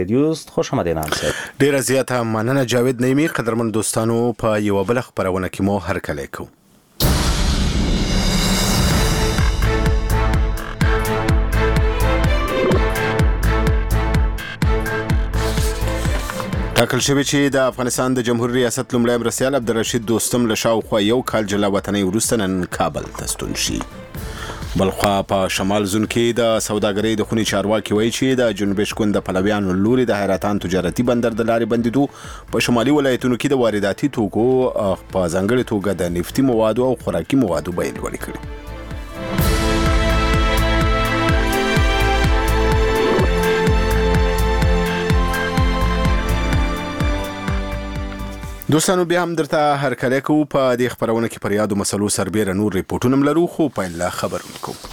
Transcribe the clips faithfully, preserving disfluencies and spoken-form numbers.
دوست خوش آمدین همسر. ډیره زیاته مننه جاوید نیمی. قدرمن دوستانو، په یو بل خبرونه کې مو هرکلی کوو. ټاکل شوی چې د افغانستان د جمهوریت ریاست لومړی مرستیال عبدالرشید دوستم له شاوخوا یو کال جلا وطنۍ وروسته نن کابل ته ستون شي. بلخوا په شمال زون کې د سوداګرۍ د خونې چارواکي وایي چې د جنوبي شکوند د پلویانو لوري د حیرتان تجارتي بندر د لارې بندیدو په شمالي ولایتونو کې د وارداتي توکو په ځانګړې توګه د نفتي موادو او خوراکي موادو بیې لوړې کړې. دوستانو، بیا هم درته هرکلی کوو. په دې خبرونه کې پر یادو مسلو سربیره نور ریپورټونه هم لرو، خو پیل له خبرونه کوو.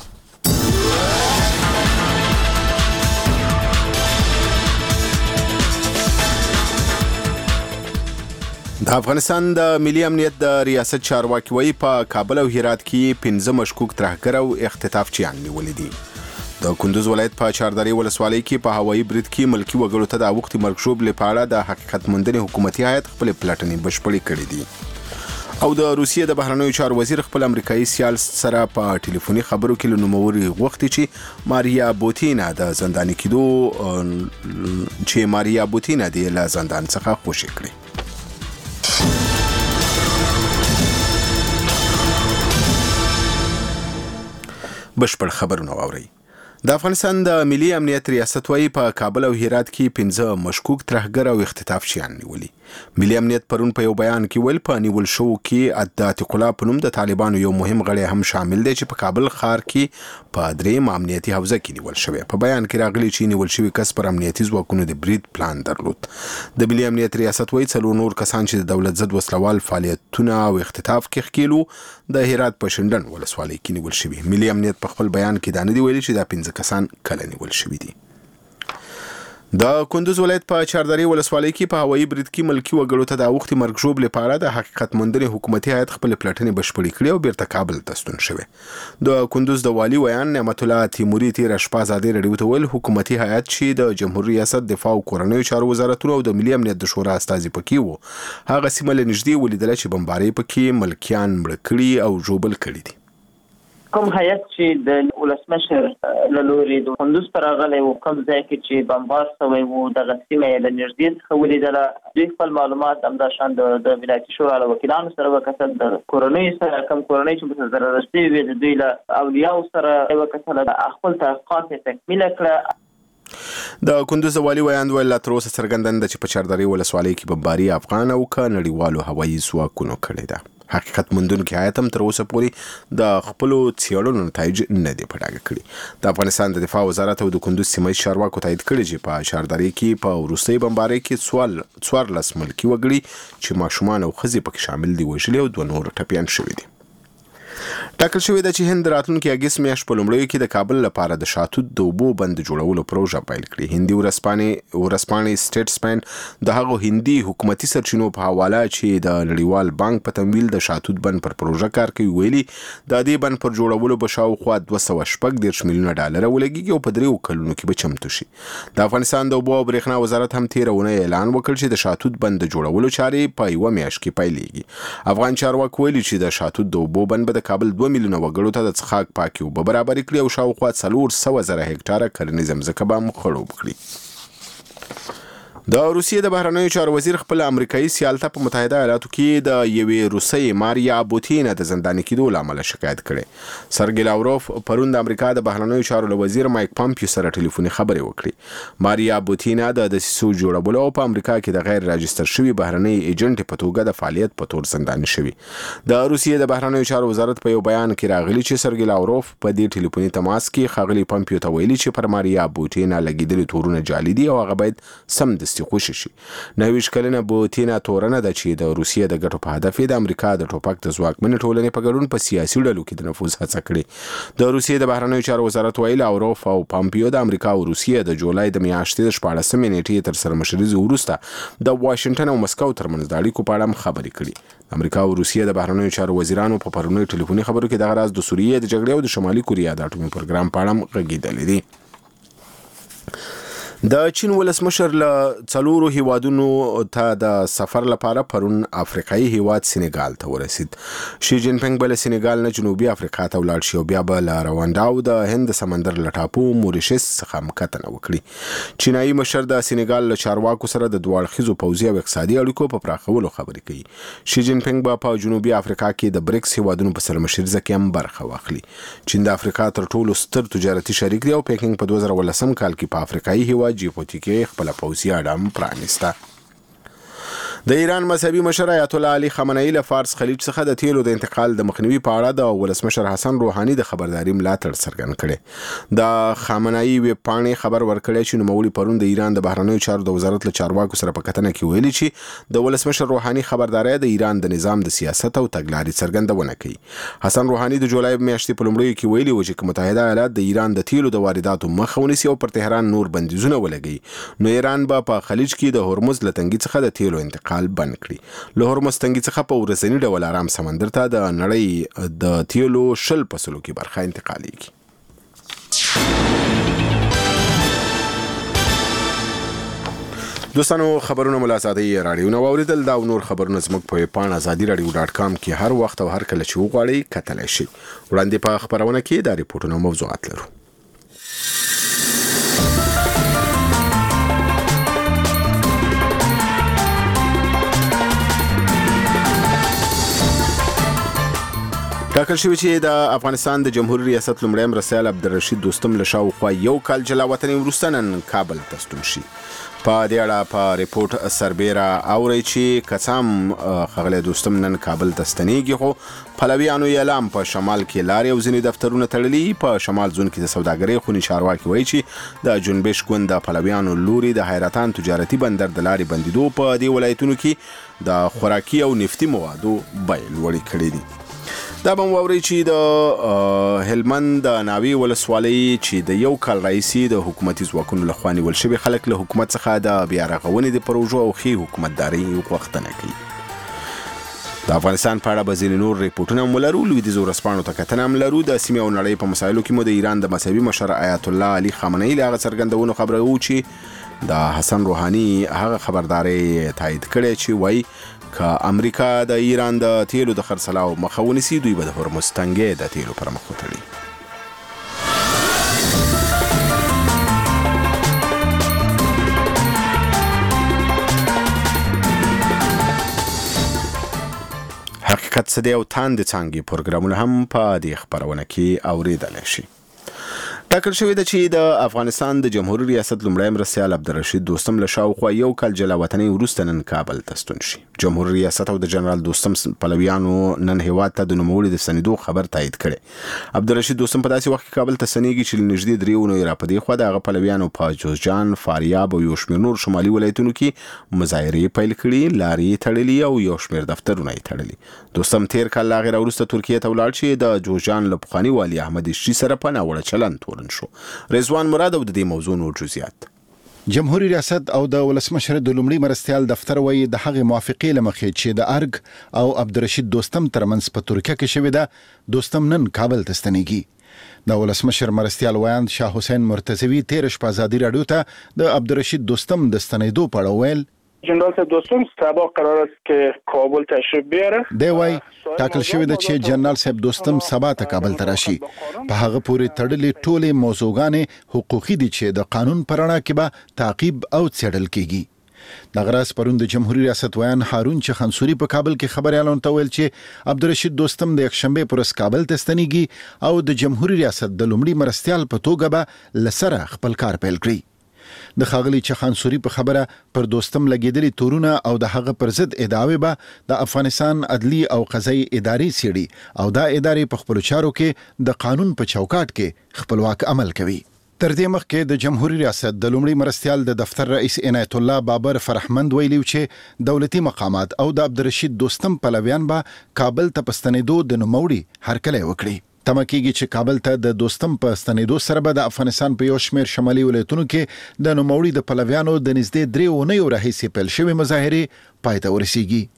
د افغانستان د ملي امنیت د ریاست چارواکي وایي په کابل او هرات کې پنځه مشکوک ترهګر او اختطافچیان نیولي دي. د کندوز ولایت په چاردرې ولسوالۍ کې په هوایي برید کې ملکی وګړو ته د اوښتي مرګ لپاره د حقیقت موندنې حکومتي هیئت خپل پلټنې بشپړې کړې دي. او د روسیې د بهرنیو چارو وزیر خپل امریکایي سیال سره په ټلیفوني خبرو کې له نوموړي غوښتي چې ماریا بوتینا د زنداني کېدو چې ماریا بوتینا د له زندان څخه خوشي کړي. بشپړ خبرونه واورئ. د افغانستان د ملي امنیت ریاست وایي په کابل او هرات کې پنځه مشکوک ترهګر او اختطافچیان نیولي. ملي امنیت پرون په یو بیان کې ویل په نیول شو کې د عتیق الله په نوم د طالبانو یو مهم غړی هم شامل دی چې په کابل ښار کې په درېیم امنیتي حوزه کې نیول شوی. په بیان کې راغلي چې نیول شوی کس پر امنیتي ځواکونو د برید پلان درلود. د ملي امنیت ریاست وایي څلور نور کسان چې د دولت ضد وسلوال فعالیتونه او اختطاف کې ښکېلو د هرات په شندن ولسوالۍ کې نیول شوي. ملي امنیت په خپل بیان کې دا نه دی ویلي چې دا پنځه کسان کله نیول شوي دي. د کندوز ولایت په چاردرې ولسوالۍ کې په هوایي برید کې ملکی وګړو ته د اوښتي مرګ ژوب لپاره د حقیقت موندنې حکومتي هیئت خپل پلټنې بشپړې کړې او بیرته کابل ته ستون شوی. د کندوز د والي ویان نعمت الله تیموري تېره شپه ازادۍ راډیو ته ویل حکومتي هیئت چې د جمهوریت ریاست دفاع او کورنیو چارو وزارتونو او د ملي امنیت د شورا استازي پکې وو، هغه سیمه له نږدې ولیدله چې بمبارۍ پکې ملکیان مړه کړي او ژوبل کړي دي. کوم هیئت چې د ولسمشر له لوري د کندوز ته راغلی و، کوم ځای کې چې بمبار شوی و، دغه سیمه یې له نږدې څخه ولیدله. دوی خپل معلومات همداشان د ولایتي شورا له وکیلانو سره وکتل، د کورنیو سره کوم کورنۍ چې ورسره ضرر رسېدلې وې د دوی له اولیاءو سره یې وکتله، خپل تحقیقات یې تکمیله کړه. د کندوز والي ویاند ویل لا تر اوسه څرګنده ده چې په چاردرې ولسوالۍ کې بمباري افغان او که نړیوالو هوایي ځواکونو کړې ده. حقیقت موندونکي هیئت هم تر اوسه پورې د خپلو څېړنو نتایج نه دي په ډاګه کړي. د افغانستان د دفاع وزارت او د کندوز سیمه ییز چارواکو تایید کړي چې په چاردرې کې په وروستۍ بمبارۍ کې څوارلس ملکي وګړي چې ماشومان او ښځې پکې شامل دي وژلي او دوه نور ټپیان شوي دي. ټاکل شوې ده چې هند راتلونکي اګست میاشت په لومړیو کې د کابل لپاره د شاتوت د اوبو بند جوړولو پروژه پیل کړي. هندي ورځپاڼې ورځپاڼې سټیټسمن د هغو هندي حکومتي سرچینو په حواله چې د نړیوال بانک په تمویل د شاتوت بند پر پروژه کار کوي ویلي د دې بند پر جوړولو به شاوخوا دوه سوه شپږ دېرش میلیونه ډالره ولګېږي او په دریو کلونو کې به چمتو شي. د افغانستان د اوبو او برېښنا وزارت هم تېره اونۍ اعلان وکړ چې د شاتوت بند د جوړولو چارې په یوه میاشت کې پیلېږي. افغان چارواکو ویلي چې د شاتوت د اوبو بند به د کابل دوه میلیونه وګړو ته د څښاک پاکې اوبه برابرې کړي او شاوخوا څلور سوه زره هکټاره کرنیزه مځکه به هم خړوب کړي. د روسیې د بهرنیو چارو وزیر خپل امریکایي سیال ته په متحده ایالاتو کې د یوې روسۍ ماریا بوتینا د زنداني کېدو له امله شکایت کړی. سرګی لاوروف پرون د امریکا د بهرنیو چارو له وزیر مایک پامپیو سره ټلیفوني خبرې وکړې. ماریا بوتینا د دسیسو جوړولو او په امریکا کې د غیر راجستر شوي بهرنی ایجنټ په توګه د فعالیت په تور زنداني شوي. د روسیې د بهرنیو چارو وزارت په یو بیان کې راغلي چې سرګی لاوروف په دې ټلیفوني تماس کې ښاغلي پامپیو ته ویلي چې پر ماریا بوتینا لګېدلي تورونه جعلي دي او هغه باید سمدستي خوشي شي. نویش کلنه بوتینا تورنه ده چې د روسیې د ګټو په هدف د امریکا د ټوپک د ځواکمنې ټولنې په ګډون په سیاسي ډلو کې د نفوذ هڅه کړې. د روسیې د بهرنیو چارو وزارت ویلي لاوروف او پامپیو د امریکا او روسیې د جولای د میاشتې د شپاړسمې نیټې تر سرمشریزې وروسته د واشنګټن او مسکو ترمنځ د اړیکو په اړه هم خبرې کړي. امریکا او روسیې د بهرنیو چارو وزیرانو په پرونی ټلیفوني خبرو کې دغه راز د سوریې د جګړې او د شمالي کوریا د اټومي پروګرام په اړه غږېدلې دي. د چین ولسمشر له څلورو هیوادونو ته د سفر لپاره پرون افریقایي هیواد سینیګال ته ورسید. شي جین پینګ بل سینیګال نه جنوبي افریقا ته ولاړ شي او بیا به له روانډا او د هند سمندر له ټاپو موریشس څخه مکتنه وکړي. چینایي مشر د سینیګال له چارواکو سره د دوه اړخیزو پوځي او اقتصادي اړیکو په پراخولو خبرې کوي. شي جین پینګ به په جنوبي افریقا کې د بریکس هیوادونو په سرمشریزه کې هم برخه واخلي. چین د افریقا تر ټولو ستر تجارتي شریک دی او پیکینګ په دوه زره ولسم کال کې په افریقایي هیواد جیبوتي کې خپل پوځي اډه پرانیسته. د ایران مذهبي مشر آیت الله علي خامنه‌ای له فارس خلیج څخه د تیلو د انتقال د مخنیوي په اړه د ولسمشر حسن روحاني د خبرداري ملاتړ څرګند کړي. د خامنه‌ای ویب پاڼې خبر ورکړی چې نوموړي پرون د ایران د بهرنیو چارو د وزارت له چارواکو سره په کتنه کې ویلي چې د ولسمشر روحاني خبرداري د ایران د نظام د سیاست او تګلارې څرګندونه کوي. حسن روحاني د جولای میاشتې په لومړیو کې ویلي و چې متحده ایالات د ایران د تیلو د وارداتو مخه ونیسي او پر تهران نور بندیزونه ولګي نو ایران به په خلیج کې د هرمز له تنګي څخه د تیلو انتقال بند کړي. له هرمز تنګي څخه په ورځني ډول آرام سمندر ته د نړۍ د تیلو شل فصلو کې برخه انتقالېږي. دوستانو خبرونه ملازادي رادیو نو اوریدل دا نور خبرونه زموږ په پاڼه ازادي رادیو ډاټ کام کې هر وخت او هر کله چې وغواړئ کتلای شئ. وړاندې په خبرونه کې دا ریپورتونه موضوعات لرو. ټاکل شوی چې د افغانستان د جمهوریت ریاست لومړی مرستیال عبدالرشید دوستم له شاوخوا یو کال جلا وطني وروسته نن کابل ته ستون شي. په دې اړه په ریپورت سربیره اوري چې قسم خغله دوستم نن کابل ته ستنیږي خو پلویانو اعلان په شمال کې لارې او ځینې دفترونه تړلي. په شمال زون کې د سوداګرۍ خونی چارواکي وایي چې د جنبش ګوند د پلویانو لوري د حیرتان تجارتي بندر د لارې بندیدو په دې ولایتونو کې د خوراکي او نفتي موادو بیې لوړې کړې دي. دا به ووري چې د هلمند د ناوی ولسوالۍ چې د یو کال رئیسي د حکومتي ځواکونو لخوا نیول شوي خلک له حکومت څخه د بیا رغونې د پروژو او ښې حکومتدارۍ غوښتنه کوي. د افغانستان په اړه به ځینې نور ریپورټونه هم ولرو. لویدیځو ورځپاڼو ته کتنه هم لرو. د سیمې او نړۍ په مسایلو کې مو د ایران د مذهبي مشر آیت الله علي خامنه‌ای له هغه څرګندونو خبره وو چې د حسن روحاني هغه خبرداري تایید کړي چې وایي که امریکا د ایران د تیلو د خرڅلاو مخه ونیسي دوی به د هرمز تنګي د تیلو پر مخ وتړي. حقیقت څه دی او تاند څنګه پروګرامونه هم په دې خبرونه کې اوریدل شي. ټاکل شوی دی چې د افغانستان د جمهوریت ریاست لومړی مرستیال عبدالرشید دوستم له شاوخوا یو کال جلا وطني وروسته نن کابل ته ستون شي. جمهوریت ریاست او د جنرال دوستم پلویانو نن هیواد ته د نوموړي د سندو خبر تایید کړي. عبدالرشید دوستم په داسې وخت کې کابل ته سنیږي چې نږدې درې ونو را پدې خو د پلویانو په جوزجان، فاریاب او یو شمېر نور شمالي ولایتونو کې مظاهرې پیل کړي، لارې تړلې او یو شمېر دفترونه یې تړلي. دوستم تیر کال لا غیر وروسته ترکیه ته ولاړ شي د جوزجان له پخواني والي احمد شي سره په ناوړه چلند تورن شو. رضوان مراد او د دې موضوع نور جزئیات. جمهوریت ریاست او د ولسمشر د لومړي مرستیال دفتر وایي د هغې موافقې لمخې چې د ارګ او عبدالرشید دوستم ترمنځ په ترکیه کې شوې ده، دوستم نن کابل ته ستنیږي. د ولسمشر مرستیال ویاند شاه حسین مرتضوي تیر شپه ازادي راډیو ته د عبدالرشید دوستم د ستنېدو په اړه ویل جنرال صاحب دوستم سبا قرار است که کابل تشریف بیاره. دی وای ټاکل شوی دی چې جنرال صاحب دوستم سبا ته کابل ته راشي. په هغه پورې تړلې ټولې موضوعګانې حقوقي دي چې د قانون پر رڼا کې به تعقیب او څېړل کیږي. د غراس پرون د جمهوریت ریاست ویان هارون چخنسوري په کابل کې خبريالانو ته ویل چې عبدالرشید دوستم د یکشنبه پر کابل ته ستنیږي او د جمهوریت ریاست د لومړي مرستیال په توګه به لسره خپل کار پیل کړي. د خاغلی چخانسوري په خبره پر دوستم لګیدلي تورونه او د هغه پر ضد ادعاوې به د افغانستان عدلی او قضایي ادارې سیړي او دا ادارې په خپل چارو کې د قانون په چوکاټ کې خپلواک عمل کوي. تر دې مخکې د جمهوریت ریاست د لومړي مرستیال د دفتر رئیس عنایت الله بابر فرحمند ویلي چې دولتي مقامات او د عبدالرشید دوستم پلویان به کابل ته پستنېدو د نوموړي هرکلی وکړي. تمه کېږي چې کابل ته د دوستم په ستنېدو سره به د افغانستان په یو شمېر شمالي ولایتونو کې د نوموړي د پلویانو د نږدې درې اونیو راهیسې پیل شوې مظاهرې پای ته ورسیږي.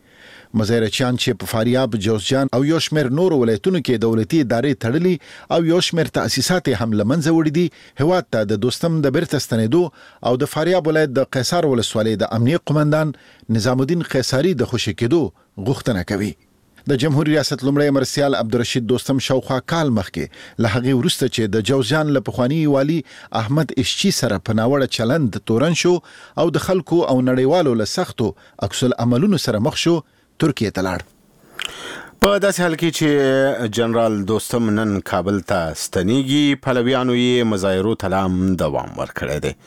مزایرچیان چې په فاریاب، جوزجان او یو شمېر نورو ولایتونو کې دولتي ادارې تړلي او یو شمېر تأسیسات هم له منځه وړي دي، هیواد ته د دوستم د بیرته ستنېدو او د فاریاب ولایت د قیصار ولسوالۍ د امنیه قومندان نظام الدین قیصاري د خوشي کېدو غوښتنه کوي. د جمهوریت ریاست لومړی مرسیال عبدالرشید دوستم شاوخوا کال مخکې له هغې وروسته چې د جوزجان له پخواني والي احمد اشچي سره په ناوړه چلند تورن شو او د خلکو او نړیوالو له سختو عکس العملونو سره مخ شو، ترکیې ته لاړ. په داسې حال کې چې جنرال دوستم نن کابل ته ستنېږي، پلویانو یې مظاهرو ته لا هم دوام ورکړی دی.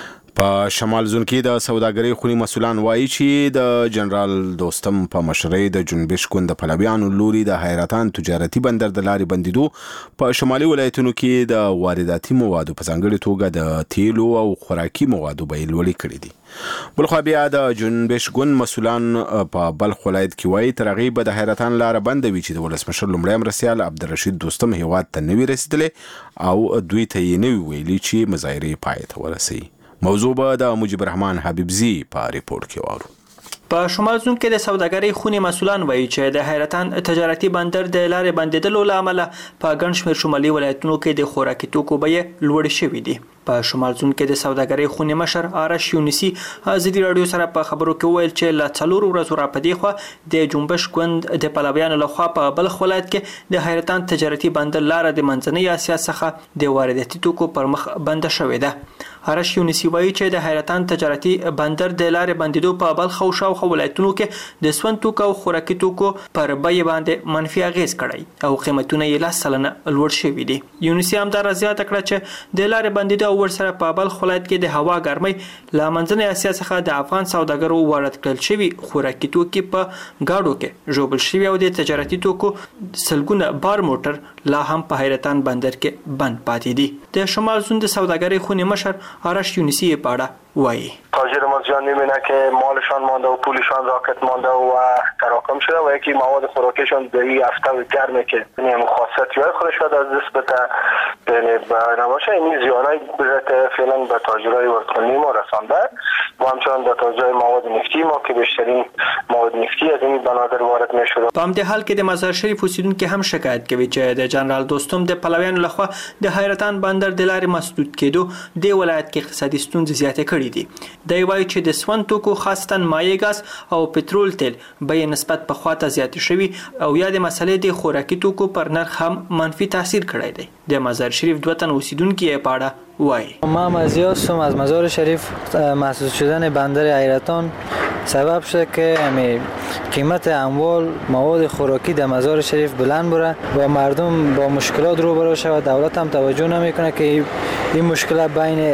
په شمال زون کې د سوداګرۍ خونی مسؤلان وایي چې د جنرال دوستم په مشرۍ د جنبش ګوند پلویانو لوري د حیرتان تجارتي بندر د لارې بندیدو په شمالي ولایتونو کې د وارداتي موادو په ځانګړي توګه د تیلو او خوراکي موادو بیې لوړې کړې دي. بلخوا بیا د جنبش ګوند مسؤلان په بلخ ولایت کې وایي تر هغې به د حیرتان لاره بنده وي چې د ولسمشر لومړی مرستیال عبدالرشید دوستم هیواد ته نه وي رسېدلی او دوی ته یې نه وي ویلي چې مظاهرې پای ته ورسوي. موضوع به د مجيب الرحمن حبیبزی په ریپورت کې وارو. په شمال زون کې د سوداګرۍ خونې مسؤلان وایي چې د حیرتان تجارتي بندر د لارې بندیدلو له امله په ګڼ شمېر شمالي ولایتونو کې د خوراکي توکو بیې لوړې شوې دي. په شمال زون کې د سوداګرۍ خونې مشر آرش یونسي ازادي رادیو سره په خبرو کې ویل چې له څلورو ورځو راپدې خوا د جنبش ګوند د پلویانو لخوا په بلخ ولایت کې د حیرتان تجارتي بندر لاره د منځنۍ اسیا څخه د وارداتي توکو پر مخ بنده شوې ده. آرش یونسي وایي چې د حیرتان تجارتي بندر د لارې بندیدو په بلخ او شاوخوا ولایتونو کې د سون توکو او خوراکي توکو پر بیې باندې منفي اغیز کړی او قیمتونه یې لس سلنه لوړ شوي دي. یونسي همدارا زیاته کړه چې د لارې بندیدو او ورسره په بلخ ولایت کې د هوا ګرمۍ له منځنۍ اسیا څخه د افغان سوداګرو وارد کړل شوي خوراکي توکي په گاډو کې ژوبل شوي او د تجارتي توکو سلګونه بار موټر لا هم په حیرتان بندر کې بند پاتې دي. د شمال زون د سوداګرۍ خونې مشر آرش یونسی پاړه وایي تاجر ما جان میبینه که مالشان مانده و پولشان راکت مانده و تراکم شده و یکی مواد خوراکیشان در این هفته گرمه که یعنی خاصیتی های خودش شده از دست بده یعنی نباشه این زیانه بذات فعلا به تاجرهای ورکنی ما رسانده و همچنان به تاجرهای مواد نفتی ما که بیشترین مواد نفتی از این بنادر وارد میشده. په همدې حال کې د مزار شریف اوسیدونکو هم شکایت کوي چې د جنرال دوستم د پلویانو لخوا د حیرتان بندر د لارې مسدود کېدو د ولایت کې اقتصادي ستونزې زیاتې کړې دي. دی وایي چې د سون توکو خاصتاً مایع ګاز او پټرول تیل بیې نسبت په خواته زیاتې شوي او یا د مسلې د خوراکي توکو پر نرخ هم منفي تاثیر کړی دی. د مزار شریف دوه تن اوسیدونکو یې پاړه وایي ما مزیاستم از مزار شریف محسوس شدن بندر حیرتان سبب شده که همین قیمت اموال مواد خوراکی در مزار شریف بلند بره و مردم با مشکلات روبرو شود و دولت هم توجه نمیکنه که این مشکلات بین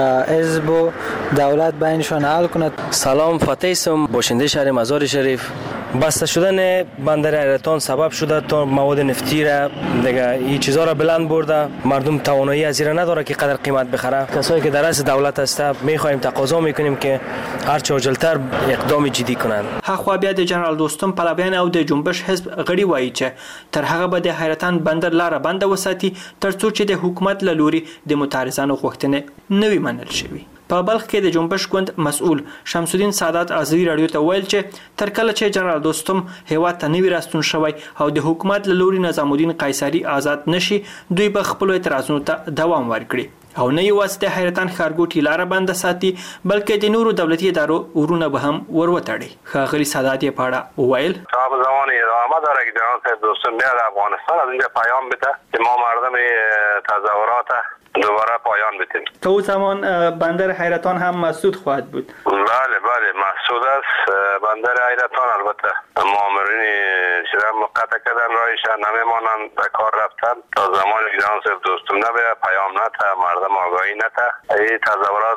حزب و دولت بینشان حل کنه. سلام، فاتحم، باشنده شهر مزار شریف. بسته شدن بندر حیرتان سبب شده تا مواد نفتی را دیگه این چیزا را بلند برده، مردم توانایی از این نداره که قدر قیمت بخره. کسایی که در از دولت هست میخوایم تقاضا میکنیم که هر چه عاجلتر اقدام جدی کنند. هغه بیا د جنرال دوستم پلویان او د جنبش حزب غړي وایي چې تر هغه به د حیرتان بندر لاره بنده وساتي ترڅو چې د حکومت له لوري د متعارضانو غوښتنې نه وي منل شوي. په بلخ کې د جنبش ګوند مسؤل شمس الدین سادات ازری رادیو ته ویل چې تر کله چې جنرال دوستم هیواد ته نوی راستون شوی او د حکومت له لوري نظام الدین قیصری آزاد نشي دوی به خپل اعتراضونو ته دوام ورکړي او نه یوازې د حیرتان ښارګوټي لاره بنده ساتي بلکې د نورو دولتي ادارو ورونه به هم وروتړي. ښاغلي سادات یې پاړه وویل تا به زمان ادامه داره که جنرال صاحب دوستم بیاد افغانستان از اینجا پیام بده که ما مردم تظاهرات دوباره پایان بدیم. تا اون زمان بندر حیرتان هم مسدود خواهد بود. بله بله مسدود است بندر حیرتان. البته مامورین چرا مقطع کردن راهش نمیمانند به کار رفتن تا زمانی که جنرال صاحب دوستم نبیاد پیام نده مردم آگاهی نده این تظاهرات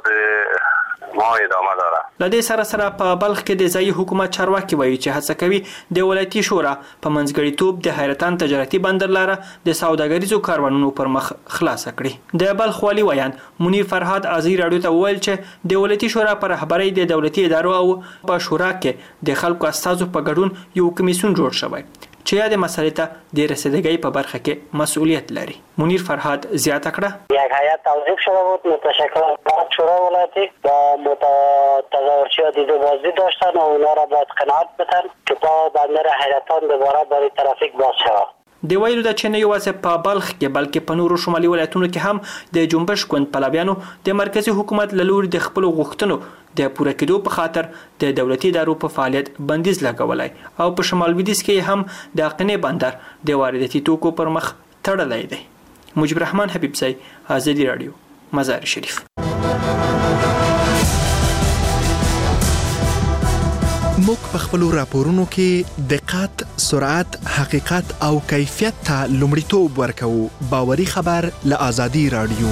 ما ادامه داره. لدې سره سره په بلخ کې د ځایي حکومت چارواکي وایي چې هڅه کوي د ولایتي شورا په منځګړیتوب د حیرتان تجارتي بندر لاره د سوداګریزو کاروانونو پر مخ خلاص کړي. د بلخ والي ویان منیر فرهاد ازری رادیو ته ویل چې د ولایتي شورا پر رهبرۍ د دولتي ادارو او په شورا کې د خلکو استازو په ګډون یو کمیسیون جوړ شوی چې یا د مسلې ته د رسیدګۍ په برخه کې مسؤلیت لري. منیر فرهاد زیاته کړه یک هیئت توظیف شده بود متشکل از شورای ولایتی با تظاهر بارچه‌ها دیده بازی داشتن و اونا را باید قناعت بدن که تا بندر حیرتان دوباره برای ترافیک باز شود. د ویلو د چې نه یوازې په بلخ کې بلکې په نورو شمالي ولایتونو کې هم د جنبش ګوند پلویانو د مرکزی حکومت له لوري د خپلو غوښتنو د پوره کېدو په خاطر د دولتي ادارو په فعالیت بندیز لګولی او په شمال لویدیځ کې هم د قنې بندر د وارداتي توکو پر مخ تړلی دی. مجيب الرحمن حبیبزی، آزادي رادیو، مزار شریف. موږ په خپلو راپورونو کې دقت، سرعت، حقیقت او کیفیت ته لومړیتوب ورکوو. باوري خبر له آزادي رادیو.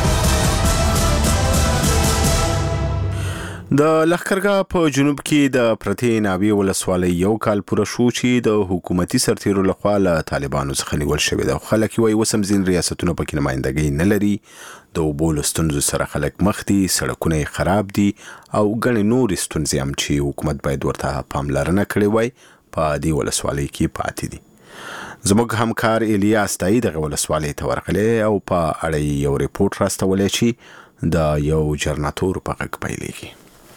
د لښکرګاه په جنوب کې د پرتې ناوې ولسوالۍ یو کال پوره شو چې د حکومتي سرتیرو لخوا له طالبانو څخه نیول شوې ده. خلک یې وایي اوس هم ځینې ریاستونه پکې نمایندګۍ نه لري، د اوبو له ستونزو سره خلک مخ دي، سړکونه یې خراب دي او ګڼې نورې ستونزې هم چې حکومت باید ورته پاملرنه کړې وای په دې ولسوالۍ کې پاتې دي. زموږ همکار الیاس تایي دغه ولسوالۍ ته ورغلی او په اړه یو ریپورټ راستولی چې د یو جرناتور په غږ پیلېږي.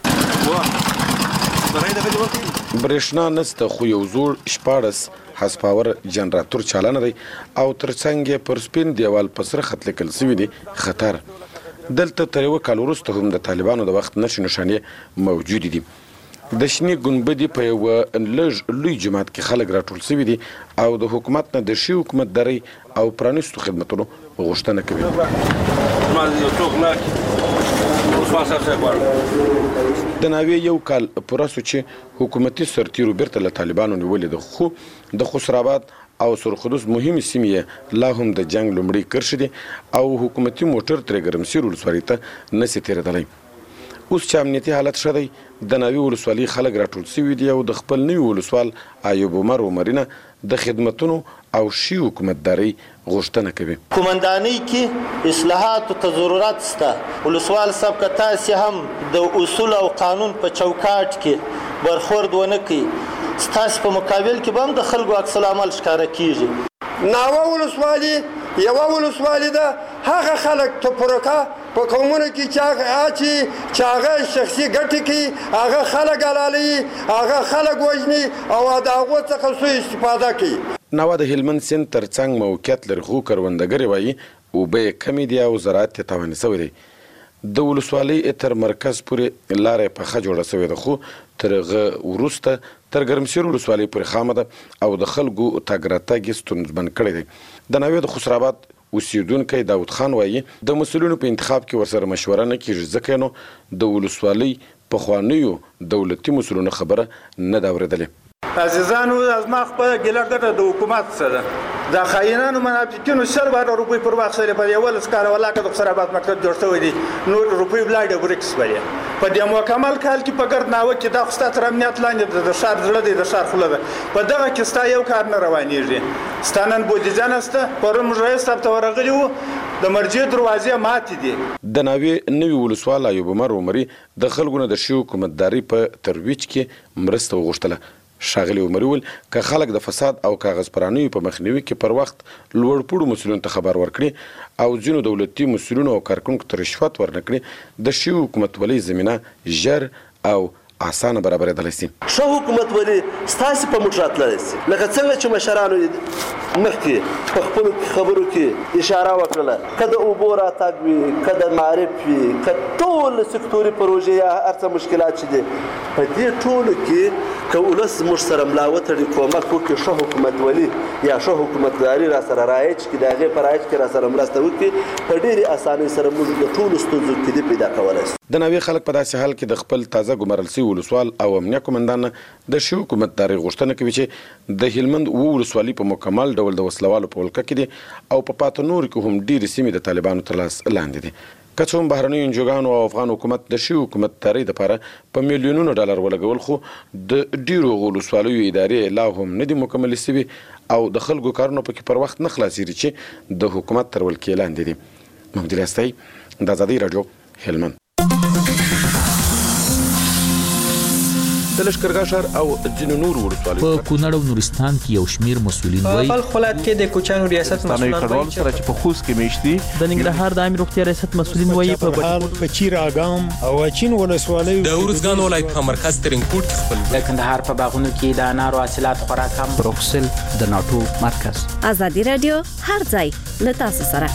برېښنا نسته خو یو زوړ شپاړس هسپاور جنراتور چالانه دی او ترڅنګ یې پر سپین دیوال په سره خط لیکل سوي دي خطر. دلته تر یوه کال وروسته هم د طالبانو د وخت نښې نښانې موجودې دي. د شنې ګنبدې په یوه لږ لوی جماعت کې خلک راټول سوي دي او د حکومت نه د ښې حکومتدارۍ او پرانیستو خدمتونو غوښتنه کوي. د ناوې یو کال پوره سو چې حکومتي سرتیرو بیرته له طالبانو نیولې ده، خو د خسراباد او سرخدوس مهمې سیمې لا هم د جنگ لومړی کرښې دي او حکومتي موټر ترې ګرمسیر ولسوالۍ ته نسي تېرېدلی. اوس چې امنیتي حالت ښه دی، د ناوې ولسوالۍ خلک راټول سوي دي او د خپل نوي ولسوال ایوب عمر عمرینه د خدمتونو او شي حکومتدارۍ غوښتنه کوي. کومندانۍ کې اصلاحاتو ته ضرورت شته. ولسوال صاحب که تاسې هم د اصول او قانون په چوکاټ کې برخورد ونه کړي، ستاسې په مقابل کې به هم د خلکو عکس العمل ښکاره کیږي. ناوه ولسوالي یوه ولسوالي ده، هغه خلک تفرقه په قومونو کې چې هغه اچي چې هغه شخصي ګټې کوي، هغه خلک حلالوي، هغه خلک وژني او د هغو څخه سوء استفاده کوي. ناوه د هلمند سیند ترڅنګ موقعیت لري خو کروندګرې وایي اوبه یې کمې دي او زراعت یې تاواني سوی دی. د ولسوالۍ تر مرکز پورې لاره یې پخه جوړه سوې ده، خو تر هغه وروسته تر ګرمسیر ولسوالۍ پورې خامه ده او د خلکو تګ راتګ یې ستونزمن کړی دی. د ناوې د خسراباد اوسیدونکی داود خان وایي د مسؤلینو په انتخاب کې ورسره مشوره نه کیږي، ځکه نو د ولسوالۍ پخوانیو دولتي مسؤلینو خبره نه ده اورېدلې. عزیزانو، زما خپله ګیله ګټه د حکومت څخه ده. د خاینانو منافقینو سل باره روپۍ پر واخیستلې، په یولس کاله ولاکه د خسراباد مکتب جوړ شوی دی، نور روپۍ ولاړې ورکې شولې. په دې مکمل کال کې په ګرد ناوه کې دا خو ستا تر امنیت لاندې ده، د ښار زړه دی، د ښار خوله ده. په دغه کې ستا یو کار نه روانېږي. ستا نن بودیجه نشته. پرون موږ رئیس صاحب ته ورغلي وو، د مرجع دروازې ماتې دي. د ناوې نوي ولسوال ایوب عمر عمري د خلکو نه د ښې حکومتدارۍ په ترویج کې مرسته وغوښتله. ښاغلي عمري وویل که خلک د فساد او کاغذ پرانیو په مخنیوي کې پر وخت لوړ پوړو مسؤلینو ته خبر ورکړي او ځینو دولتي مسؤلینو او کارکونکو ته رشوت ورنه کړي، د ښې حکومتولۍ زمینه ژر او اسانه برابرېدلی شي. ښه حکومتولي ستاسې په موټ راتللی شي، لکه څنګه چې مشرانو مخکې په خپلو خبرو کې اشاره وکړله، که د اوبو راتګ وي، که د معرف وي، که ټول سکتوري پروژې یا هر څه مشکلات چې دي، په دې ټولو کې که ولس موږ سره ملا وتړي، کومک وکړي، ښه حکومتولي یا ښه حکومتداري را سره رایج کړي، د هغې په رایج کې را سره مرسته وکړي، په ډېرې اسانۍ سره موږ د ټولو ستونزو کلي پیدا کولی شو. د ناوې خلک په داسې حال کې د خپل تازه ګمارل سوي ولسوال او امنیه قومندان نه د ښې حکومتدارۍ غوښتنه کوي چې د هلمند اووه ولسوالۍ په مکمل ډول د وسلوالو په ولکه کې دي او په پاته نورو کې هم ډېرې سیمې د طالبانو تر لاس لاندې دي. که څه هم بهرنیو انجوګانو او افغان حکومت د ښې حکومتدارۍ دپاره په میلیونونو ډالر ولګول، خو د ډېرو هغو ولسوالیو ادارې لا هم نه دي مکملې سوي او د خلکو کارونه پکې پر وخت نه خلاصېږي چې د حکومت تر ولکې لاندې دي. محمد الیاس تایي، د ازادۍ راډیو، هلمند. د لشکرګاه ښار او ځینو نورو ولسوالیو په کونړ او نورستان کې یو شمیر مسؤلین په وایي بلخ ولایت کې د کوچانو ریاست مسؤلان وایي سره چې په خوست کې میشتي د ننګرهار د عامه روغتیا ریاست مسؤلین وایي په چیر اګام او چین ولسوالۍ د ورزګان ولایت په مرکز ترنګوټ کې خپل د کندهار په باغونو کې د انارو حاصلات خورا کم. بروکسل د ناتو مرکز. ازادي رادیو هر ځای له تاسو سره.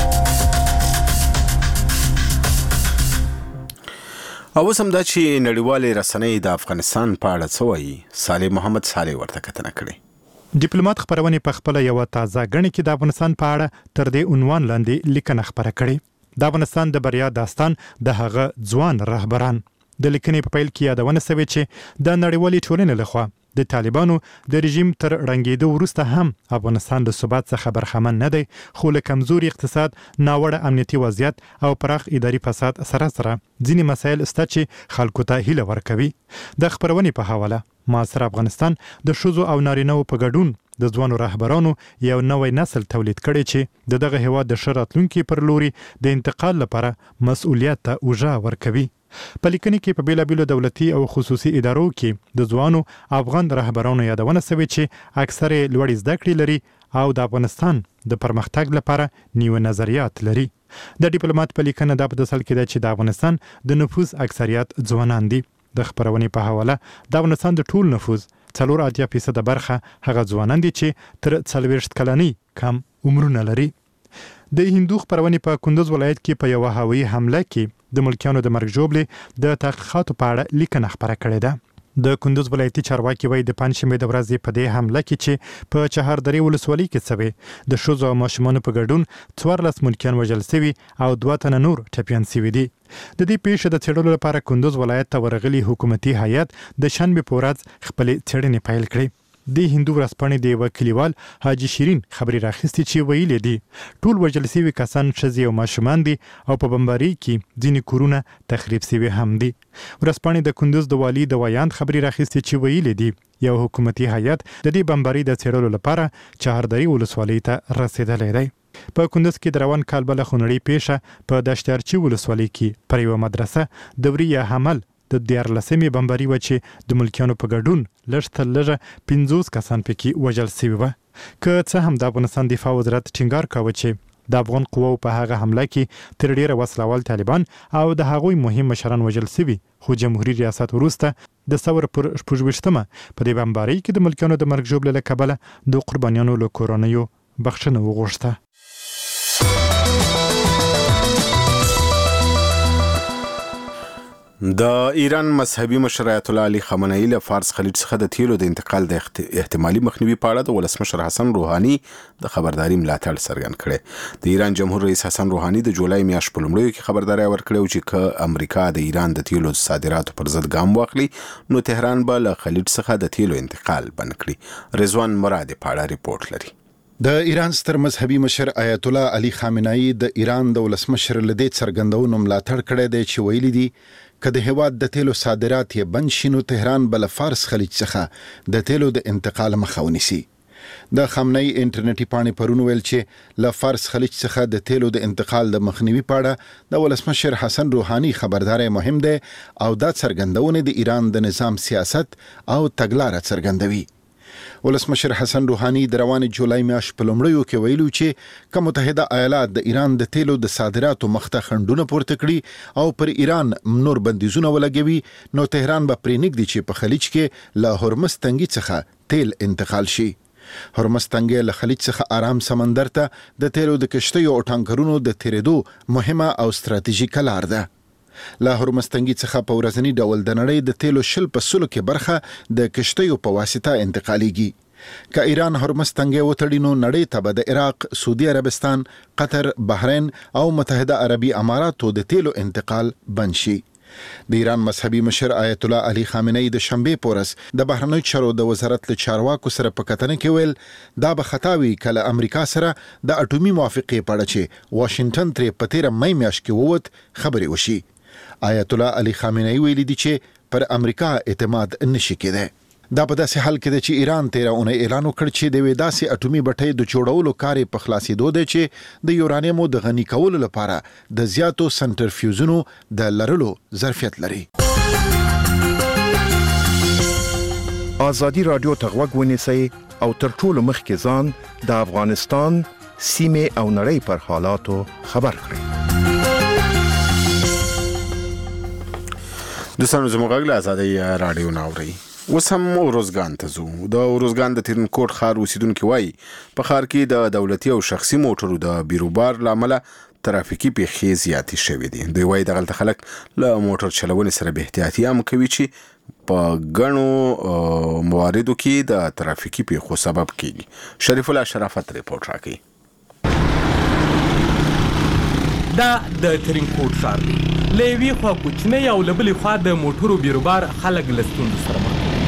او سم دا چې نړیوالې رسنۍ د افغانستان په اړه څه وایي. صالح محمد صالح ورته کتنه کړې. ډیپلوماټ خبرونه په خپل یو تازه غنی کې د افغانستان په اړه تر دې عنوان لاندې لیکنه خبره کړې. د افغانستان د بریا داستان د هغه ځوان رهبران د لیکنې په پیل کې یادونه شوې چې د نړیوالې ټولنې لخوا د طالبانو د رژیم تر رنګېدو وروسته هم افغانستان له ثبات څخه برخمن نه دی، خو له کمزوري اقتصاد، ناوړه امنیتي وضعیت او پراخ اداري فساد سره سره ځینې مسایل شته چې خلکو ته هیله ورکوي. د خبرونې په حواله معاصر افغانستان د ښځو او نارینه‌و په ګډون د ځوانو رهبرانو یو نوی نسل تولید کړي چې د دغه هیواد د ښه راتلونکي پر لوري د انتقال لپاره مسؤلیت ته اوږه ورکوي. په لیکنې کې په بیلابیلو دولتي او خصوصي ادارو کې د ځوانو افغان رهبرانو یادونه شوې چې اکثر لوړې زده کړې لري او د افغانستان د پرمختګ لپاره نیو نظریات لري. د ډیپلوماټ په لیکنه دا په دسل کې ده چې د افغانستان د نفوذ اکثریت ځوانان دي. د خبرونې په حواله د افغانستان د ټول نفوذ څلور اتیا فیصد برخه هغه ځوانان دي چې تر څلوېښت کلنۍ کم عمرونه لري. د هندو خبرونې په کندوز ولایت کې په یو هوایي حمله کې د ملکیانو د مرګ ژوبلې د تحقیقاتو په اړه لیکنه خبره کړې ده. د کندوز ولایتي چارواکي وایي د پنځشنبې د ورځې په دې حمله کې چې په چهاردرې ولسوالۍ کې شوې د ښځو او ماشومانو په ګډون څوارلس ملکیان وژل شوي او دوه تنه نور ټپیان شوي دي. د دې پیښې د څېړلو لپاره کندوز ولایت ته ورغلي حکومتي هیئت د شنبې په ورځ خپلې څېړنې پیل کړې. د هندو ورځپاڼې د یوه کلیوال حاجي شیرین خبرې راخیستې چې ویلې دي ټول وژل شوي کسان ښځې او ماشومان دي او په بمبارۍ کې ځینې کورونه تخریب شوي هم دي. ورځپاڼې د کندوز د والي د ویاند خبرې راخیستې چې ویلې دي یو حکومتي هیئت د دې بمبارۍ د څېړلو لپاره چهاردرې ولسوالۍ ته رسېدلی دی. په کندوز کې د روان کال بله خونړۍ پیښه په دشتارچي ولسوالۍ کې پر یوه مدرسه دوري یا حمل د دیارلسمې بمباري و چې د ملکیانو په ګډون لږ تر لږه پنځوس کسان پکې وژل شوي وه. که څه هم د افغانستان دفاع وزارت ټینګار کاوه چې د افغان قواو په هغه حمله کې تر ډیره وسلوال طالبان او د هغوی مهم مشران وژل شوي، خو جمهوریت ریاست وروسته د ثور پر شپږویشتمه په دې بمبارۍ کې د ملکیانو د مرګ ژوبلې له کبله د قربانیانو له کورنیو بخښنه وغوښته. د ایران مذهبي مشر آیت الله علي خامنه‌ای له فارس خلیج څخه د تیلو د انتقال د احتمالي مخنیوي په اړه د ولسمشر حسن روحاني د خبرداري ملاتړ څرګند کړی. د ایران جمهور رئیس حسن روحاني د جولای میاشتې په لومړیو کې خبرداري ورکړې چې که امریکا د ایران د تیلو صادراتو پر ضد ګام واخلي نو تهران به له خلیج څخه د تیلو انتقال بند کړي. رضوان مراد په اړه ریپورت لري. د ایران ستر مذهبي مشر آیت الله علي خامنه‌ای د ایران د ولسمشر لدې څرګندونو ملاتړ کړی دی چې ویلي دي که د هیواد د تیلو صادرات یې بند شي نو تهران به له فارس خلیج څخه د تیلو د انتقال مخه ونیسي. د خامنه‌ای انټرنیټي پاڼې پرون ویل چې له فارس خلیج څخه د تیلو د انتقال د مخنیوي په اړه د ولسمشر حسن روحاني خبرداري مهم دی او دا څرګندونه د ایران د نظام سیاست او تګلارې څرګندوي. ولسمشر حسن روحاني د روانې جولای میاشتې په لومړیو کې ویلو چې که متحده ایالات د ایران د تیلو د صادراتو مخته خنډونه پورته کړي او پر ایران نور بندیزونه ولګوي نو تهران به پرې نږدي چې په خلیج کې له هرمز تنګي څخه تیل انتقال شي. هرمز تنګي له خلیج څخه آرام سمندر ته د تیلو د کشتیو او ټانکرونو د تیرېدو مهمه او ستراتیژیکه لار ده. له هرمز تنګي څخه په ورځنی ډول د نړۍ د تیلو شل په سلو کې برخه د کشتیو په واسطه انتقالیږي. که ایران هرمز تنګي وتړي نو نړۍ ته به د عراق، سعودي عربستان، قطر، بحرین او متحده عربي اماراتو د تیلو انتقال بند شي. د ایران مذهبي مشر آیت الله علي خامنه‌ای د شنبې په ورځ د بهرنیو چارو د وزارت له چارواکو سره په کتنه کې ویل دا به خطا وي که له امریکا سره د اټومي موافقې په اړه چې واشنګټن ترې په تېره مۍ میاشت کې ووت خبرې وشي. آیت الله علي خامنه‌ای ویلي دي چې پر امریکا اعتماد نشي کېدی. دا په داسې حال کې ده چې ایران تیره اونۍ اعلان وکړ چې د یوې داسې اټومي بټۍ د جوړولو کار یې په خلاصېدو دی چې د یورانیمو د غني کولو لپاره د زیاتو سنټرفیوزونو د لرلو ظرفیت لري. ازادي رادیو ته غوږ ونیسئ او تر ټولو مخکې ځان د افغانستان سیمه او نړۍ پر حالاتو خبر کړئ. دوستانو زموږ غږ له ازادي رادیو ناوړي. اوس هم روزګان ته ځو. د روزګان د ترینکوټ ښار اوسیدونکي وایي په ښار کې د دولتي او شخصي موټرو د بیروبار له امله ترافیکي پیښې زیاتې شوې دي. دوی وایي دغلته خلک له موټر چلونې سره بې احتیاطي هم کوي چې په ګڼو مواردو کې د ترافیکي پیښو سبب کیږي. شریف الله شرافت ریپورت راکوي. دا د ترینکوټ ښار دی. له یوې خوا کوچنی او له بلې خوا د موټرو بیروبار خلک له ستونزو سره مخ کوي.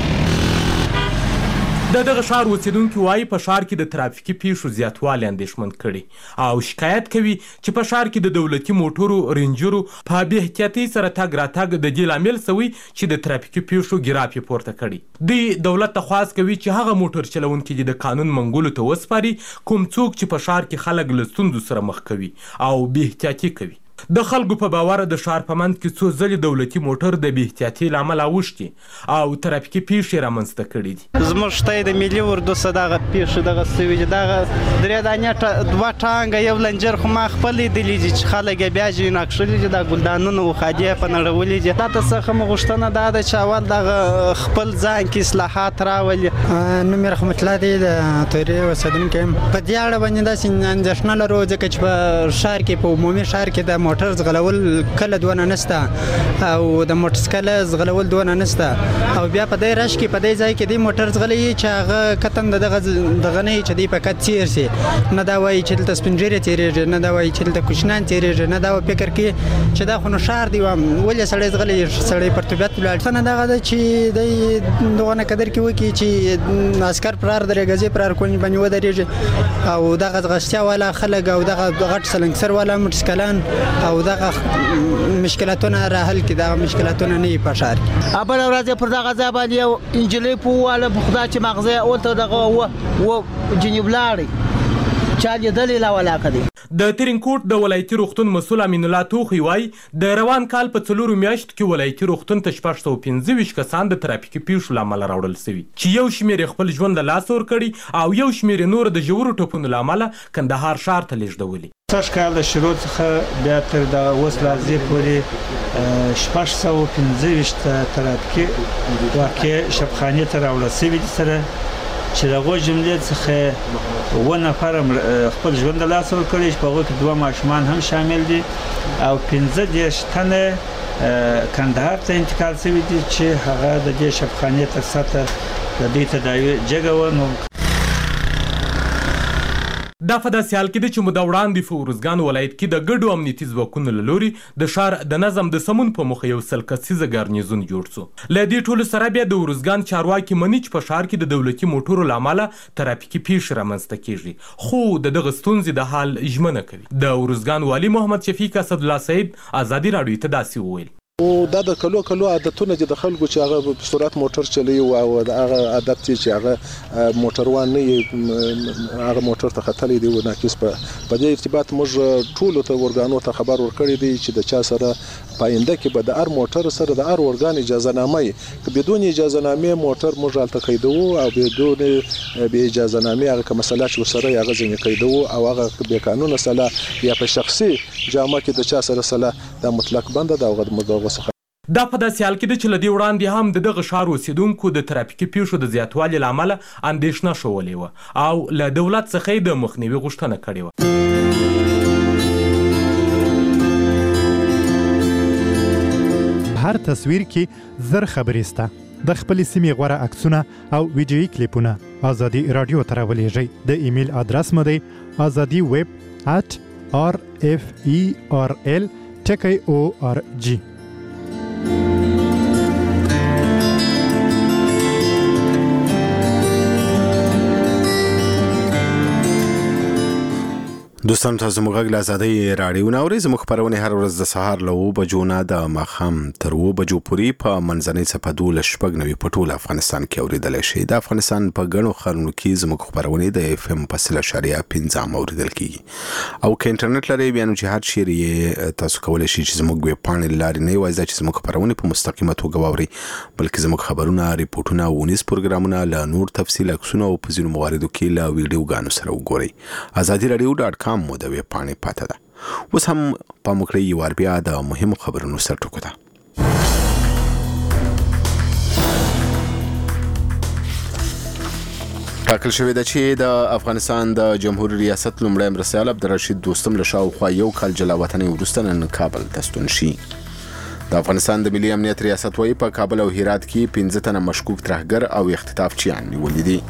د دغه ښار اوسیدونکي وایي په ښار کې د ترافیکي پیښو زیاتوالی اندېښمن کړي او شکایت کوي چې په ښار کې د دولتي موټرو رینجرو په بې احتیاطۍ سره تګ راتګ د دې لامل شوی چې د ترافیکي پیښو ګراف یې پورته کړي. دوی دولت ته خواست کوي چې هغه موټر چلونکي د قانون منګولو ته وسپاري کوم څوک چې په ښار کې خلک له ستونزو سره مخ کوي او بې احتیاطي کوي. د خلکو په باور د ښار په منځ کې څو ځلې دولتي موټر د بې احتیاطۍ له امله اوښتي او ترافیکي پیښې رامنځته کړي دي. زموږ شته د ملي اردو څخه دغه پیښې دغه سوي دي. دغه درې دانې دوه ټانګه یو لنجر خو ما خپل لیدلی دي چې خلک یې بیا جینو کښلي دي. دا ګلدانونه و خادې یې په نړولي دي. دا ته څخه مو غوښتنه دا ده چې اول دغه خپل ځان کې اصلاحات راولي. نوم یې رحمت الله دی، د تورې اوسېدونکی یم. په دې اړه باندې داسې اندېښنه لرو ځکه چې په ښار کې په عمومي ښار کې د موټر زغلول کله دونه نشته او د موټرسایکل زغلول دونه نشته او بیا په دې رش کې په دې ځای کې د موټر زغلي چې هغه کتن دغه دغه نه چې دی په کټ چیر سي نه دا وایي چې د سپنجری تیریږي نه دا وایي چې د کوشنان تیریږي نه دا فکر کې چې دا خو نو شهر دی ولې سړی زغلي سړی پرتوبیت ولړ څنګه دغه چې د دغه قدر کې وکی چې عسكر پرار درګځي پرار کوی باندې ودرېږي او دغه غشتیا والا خلک او دغه غټ سلنګسر والا موټرسایکلان او دغه مشکلاتونه راحل کې دا مشکلاتونه نه په شهر کې. ابل ورځ پر دغه ځای باندې یو انجلۍ په واله په خدا چې مغزه او ته دغه و و جنوب لاړی چا لیدلې لا ولاکه دی. د ترینکوټ د ولایتي روغتون مسؤل امین الله توخی وایي د روان کال په څلورو میاشتو کې ولایتي روغتون ته شپږ سوه پنځه ویشت کسان د ترافیکي پیښو له امله راوړل شوي چې یو شمېر خپل ژوند له لاسه ورکړي او یو شمېر نور د ژورو ټپونو له امله کندهار ښار ته لیږدولي. سږ کال د شروع څخه بیا تر د اوس لحظې پورې شپږ سوه پنځه ویشت ترافیکي واقعې شبخانې ته راوړل شوي دي سره چې د هغو جملې څخه اووه نفر خپل ژوند له لاسه ورکړي چې په هغو کې دوه ماشومان هم شامل دي او پنځه دېرش تنه کندهار ته انتقال شوي دي چې هغه د دې شبخانې تر سطحه د دوی تداوي جګه وه. نو دا په داسې حال کې ده چې موده وړاندې په ارزګان ولایت کې د ګډو امنیتي ځواکونو له لوري د ښار د نظم د سمون په موخه یو سل کسیزه ګارنیزون جوړ شو. له دې ټولو سره بیا د ارزګان چارواکي مني چې په ښار کې د دولتي موټرو له امله ترافیکي پیښې رامنځته کیږي خو د دغه ستونزې د حال ژمنه کوي. د ارزګان والي محمد شفیق اسدالله سعید ازادي راډیو ته داسې وویل. او دا د کلو کلو عادتونه چې د خلکو چې هغه په سرعت موټر چلوي او هغه عادت چې هغه موټروان نه هغه موټر ته خطلې دی او ناقص په په دې ارتباط موږ ټول ته ورګانو ته خبر ورکړی دی چې د چا سره پاینده کې به د هر موټر سره د هر ورګان اجازه نامه بدون اجازه نامه موټر موږ الته قیدو او بدون به اجازه نامه هغه مسله چې سره هغه ځنې قیدو او هغه به قانون سره یا په شخصي جامه کې د چا سره سره د مطلق بند دا هغه مدغه. دا په داسې حال کې ده چې له دې وړاندې هم د دغه ښار اوسیدونکو د ترافیکي پیښو د زیاتوالي له امله اندېښنه ښولې وه او له دولت څخه یې د مخنیوي غوښتنه کړې وه. هر تصویر کې زر خبرې شته. د خپلې سیمې غوره عکسونه او ویډیویي کلیپونه ازادي راډیو ته راولېږئ. د ایمیل ادرس مو دی ازادي ویب ات آر اف ای آر ال ټکی او آر جی. دوستان تاسو موږ له آزادۍ راډیو ناوري زموږ خبرونه هر ورځ د سهار له اوه بجو نه د ماښام تر اوه بجو پورې په منځنۍ څپه دولس شپږ نوي په ټول افغانستان کې اورېدلی شي. د افغانستان په ګڼو ښارونو کې زموږ خبرونه د اف ام په سل اشاریه پنځه اورېدل کېږي او که انټرنیټ لرئ بیا نو چې هر چیرې یې تاسو کولی شئ چې زموږ ویب پاڼې له لارې نه یوازې چې زموږ خبرونه په مستقیمه توګه واورئ بلکې زموږ خبرونه ریپورټونه او ونیز پروګرامونه له نور تفصیل عکسونه او په ځینو مواردو کې له ویډیوګانو سره وګورئ. ازادي راډیو ډاټ کام مو د ویب پاڼې پاته ده. اوس هم په موږ یو وار بیا د مهمو خبرونو سرټکو ده. ټاکل شوې ده چې د افغانستان د جمهوریت ریاست لومړی مرستیال عبدالرشید دوستم له شاوخوا یو کال جلا وطنۍ وروسته نن کابل ته ستون شي. د افغانستان د ملي امنیت ریاست وایي په کابل او هرات کې پنځه تنه مشکوک ترهګر او اختطافچیان نیولي دي.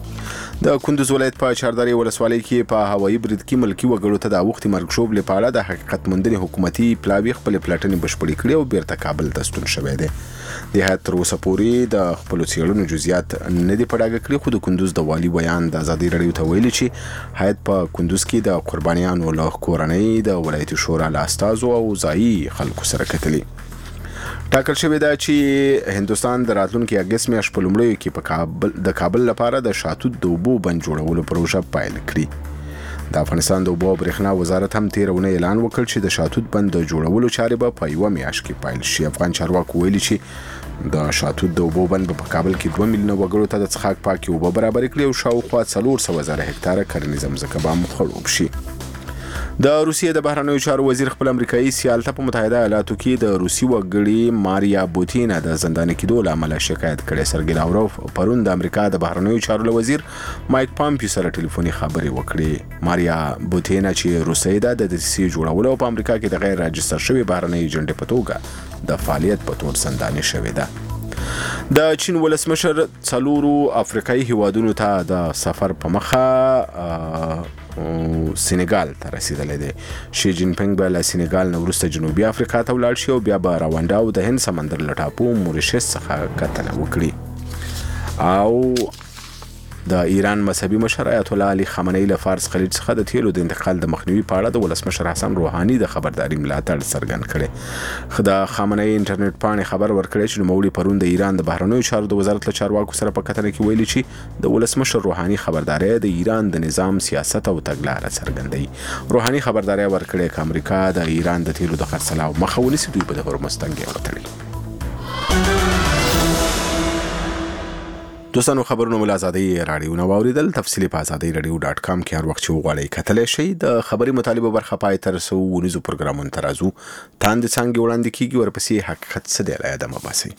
د کندوز ولایت په چاردرې ولسوالۍ کې په هوایي برید کې ملکي وګړو ته د اوښتې مرګ ژوبلې په اړه د حقیقت موندنې حکومتي پلاوي خپلې پلټنې بشپړې کړې او بیرته کابل ته ستون شوی دی. د هیات تر اوسه پورې د خپلو څېړنو جزئیات نه دي په ډاګه کړي خو د کندوز د والي بیان د ازادي راډیو ته ویلي چې هیات په کندوز کې د قربانیانو له کورنۍ د ولایتي شورا له استازو او ځایي خلکو سره کتلي. ټاکل شوې ده چې هندوستان د راتلونکي اګست میاشتې په لومړیو کې په کابل د کابل لپاره د شاتوت د اوبو بند جوړولو پروژه پیل کړي. د افغانستان د اوبو او برېښنا وزارت هم تېره اونۍ اعلان وکړ چې د شاتوت بند د جوړولو چارې به په یوه میاشت کې پیل شي. افغان چارواکو ویلي چې د شاتوت د اوبو بند په کابل کې دوه میلیونه وګړو ته د څښاک پاکې اوبه برابرې کړي او شاوخوا څلور سوه زره هکټاره کرنیزه مځکه به هم خړوب شي. د روسیې د بهرنیو چارو وزیر خپل امریکایي سیال ته په متحده ایالاتو کې د روسي وګړي ماریا بوتینا د زنداني کېدو له امله شکایت کړی. سرګی لاوروف پرون د امریکا د بهرنیو چارو له وزیر مایک پامپیو سره ټلیفوني خبرې وکړې. ماریا بوتینا چې روسۍ ده د دسیسې جوړولو په امریکا کې د غیر راجستر شوي بهرنۍ ایجنټې په توګه د فعالیت په تور زنداني شوې ده. د چین ولسمشر څلورو افریقایي هیوادونو ته د سفر په مخه سینګال ته رسیدلی دی. شي جین پینګ به له سینګال نه وروسته جنوبي افریقا ته ولاړ شي او بیا به روانډا او د هند سمندر له ټاپو موریشس څخه کتنه وکړي. او د ایران مذهبي مشر آیت الله علي خامنه‌ای له فارس خلیج څخه د تیلو د انتقال د مخنیوي په اړه د ولسمشر حسن روحاني د خبرداري ملاتړ څرګند کړی. د خامنه‌ای انټرنیټ پاڼې خبر ورکړی چې نوموړي پرون د ایران د بهرنیو چارو د وزارت له چارواکو سره په کتنه کې ویلي چې د ولسمشر روحاني خبرداری د ایران د نظام سیاست او تګلاره څرګندوي. روحاني خبرداری ورکړی چې امریکا د ایران د تیلو د خرڅلاو مخه ونیسي دوی به د هرمز تنګی وتړي. دوستانو خبرونه مو له ازادۍ راډیو نه واورېدل. تفصیلي په ازادۍ راډیو ډاټ کام کې هر وخت چې وغواړئ کتلی شئ. د خبري مطالبه برخه پای ته رسوو ونیزو پروګرامونو ته راځو. تاندې څانګې وړاندې کېږي ورپسې حقیقت څه دی له یاده مه باسئ.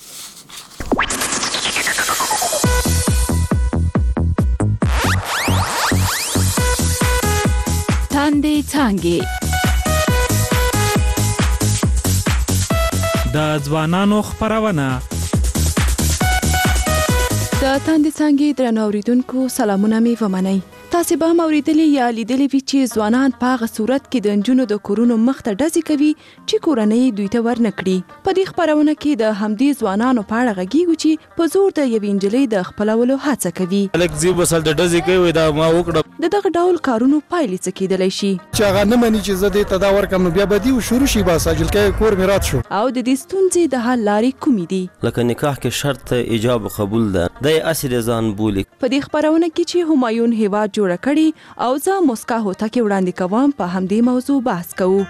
تاندې څانګې د ځوانانو خپرونه. د تاندې څانګې درنو اوریدونکو سلامونه مې ومنئ. تاسې به هم اورېدلي یا لیدلي وي چې ځوانان په هغه صورت کې د نجونو د کورونو مخ ته ډزې کوي چې کورنۍ دوی ته ورنه کړي. په دې خپرونه کې د همدې ځوانانو په اړه غږیږو چې په زور د یوې نجلۍ د خپلولو هڅه کوي. هلک ځي بس هلته ډزې کوي دا ما وکړه. د دغه ډول کارونو پایلې څه کیدلی شي چې هغه نه مني چې زه دې ته دا ورکړم نو بیا به دې شروع شي بس اجلکۍ کور مې رات شو. او د دې ستونزې د حل لارې کومې دي؟ لکه نکاح کې شرط ایجاب قبول ده د اصل ځان بولی. په دې خبرونه کې چې همایون هیواد جوړ کړي او زه مسکا هوتا کې وړاندې کوم په همدې موضوع بحث کوو.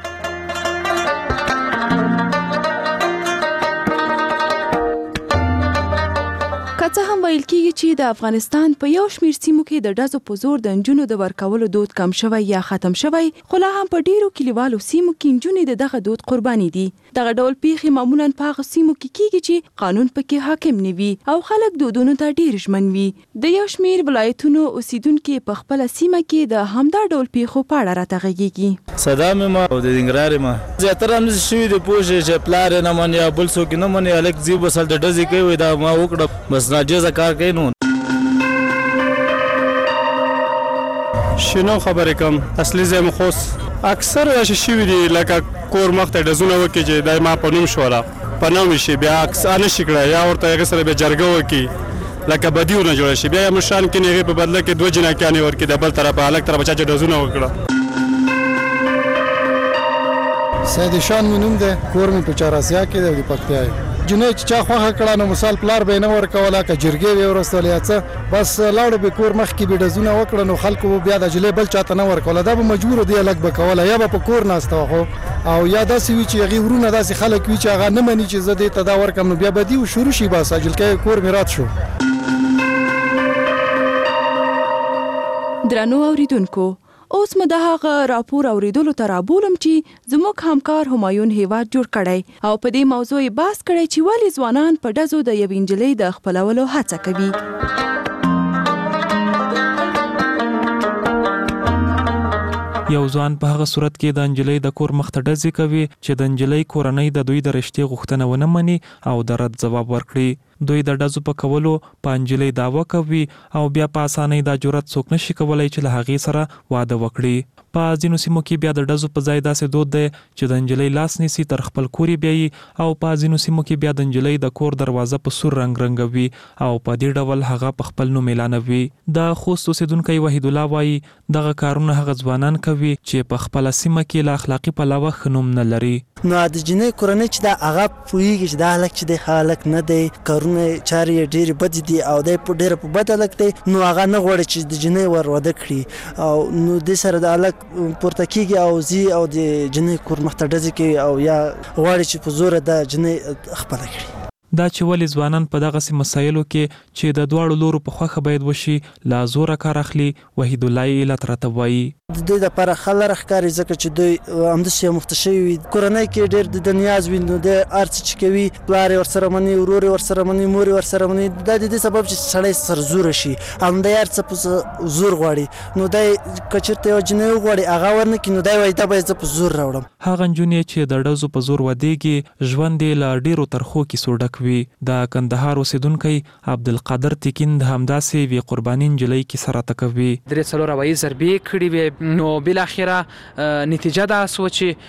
که څه هم ویل کېږي چې د افغانستان په یو شمېر سیمو کې د ډزو په زور د نجونو د ورکولو دود کم شوی یا ختم شوی، خو لا هم په ډیرو کلیوالو سیمو کې نجونې د دغه دود قرباني دي. دغه ډول پیښې معمولا په هغه سیمو کې کېږي چې قانون پکې حاکم نه وي او خلک دودونو ته ډیر ژمن وي. د یو شمېر ولایتونو اوسیدونکي په خپله سیمه کې د همدا ډول پیښو په اړه راته غږیږي. صدام ما او د ننګرهار ما زیاتره همداسې شوي دي پوه شئ چې پلار یې نه مني یا بل څوک نه مني هلک ځي بس هلته ډزې کوي دا ما وکړه بس ناجیزه کار کوي. نو شنو خبرې کوم اصلي ځای مو خوست اکثر داسې شوي دي لکه کور مخ ته ډزونه وکړي چې دا ما په نوم شوله په نوم شي بیا اکثر نه شي کړی یا ورته هغې سره بیا جرګه وکړي لکه بدي ونه جوړه شي بیا یې مشران کښېني هغې په بدله کې دوه جناکیانې ورکړي د بل طرفه هلک طرفه چا چې ډزونه وکړه. سید شان مې نوم دی، کور مې په چهاراسیا کې دی، د پکتیا یم. جنۍ چې چا خوښه کړه نو مثال پلار به یې نه ورکوله، که جرګې به یې ورستولې یا څه، بس لاړو به کور مخکې به ډزونه وکړه نو خلکو به بیا د جلۍ بل چاته نه ورکوله، دا به مجبور دی الګ به کوله، یا به په کور ناسته وه او یا داسې وي چې هغې ورونه داسې خلک وي چې هغه نه مني چې زه دې ته دا ورکړم، نو بیا به دي شروع شي بس اجلکۍ کور مې رات شو. درنو اوریدونکو، اوس مو د هغه راپور اوریدلو ته رابولم چې زموږ همکار همایون هیواد جوړ کړی او په دې موضوع یې بحث کړی چې ولې ځوانان په ډزو د یوې نجلۍ د خپلولو هڅه کوي. یو ځوان په هغه صورت کې د نجلۍ د کور مخ ته ډزې کوي چې د نجلۍ کورنۍ د دوی د رشتې غوښتنه ونه مني او د رد ځواب ورکړي. دوی د ډزو په کولو په نجلۍ دعوه کوي او بیا په اسانۍ دا جرأت څوک نشي کولی چې له هغې سره واده وکړي. په ځینو سیمو کې بیا د ډزو په ځای داسې دود دی چې د نجلۍ لاس نیسي تر خپل کور یې بیایي او په ځینو سیمو کې بیا د نجلۍ د کور دروازه په سور رنګ رنګوي او په دې ډول هغه په خپل نوم اعلانوي. د خوست اوسیدونکی وحید الله وایي دغه کارونه هغه ځوانان کوي چې په خپله سیمه کې له اخلاقي پلوه ښه نوم نه لري. نو د جنۍ کورنۍ چې دا هغه پوهېږي چې دا هلک چې دی ښه هلک نه دی، کارونه چارې یې ډېرې بدې دي او دی ډېره په بد هلک دی، نو هغه نه غواړي چې د جنۍ ور واده کړي او نو دې سره د هلک پورته کېږي او ځي او د جنۍ کور مخ ته ډزې کوي او یا غواړي چې په زوره د جنۍ خپله کړي. دا چې ولې ځوانان په دغسې مسایلو کې چې د دواړو لورو په خوښه باید وشي لا زوره کار اخلي، وحید الله یې علت راته وایي. د دوی دپاره ښه لاره ښکاري ځکه چې دوی همداسې یو مخته شوي وي، کورنۍ کې ډېر د نیاز وي، نو دی هر څه چې کوي پلار یې ورسره مني، ورور یې ورسره مني، مور یې ورسره مني، دا د دې سبب چې سړی سرزوره شي او دی هر څه په زور غواړي. نو دی که چېرته یوه جنۍ وغواړي هغه ور نه کړي نو دی وایي دا به یې زه په زور راوړم. هغه نجونې چې د ډزو په زور ودېږي ژوند یې له ډېرو ترخو کیسو ډک وي. د کندهار اوسیدونکی عبدالقادر تکین د همداسې وي قرباني نجلۍ کیسه راته کوي. درې څلور هوایي ضربې کړې وې، نو بالاخره نتیجه دا سوه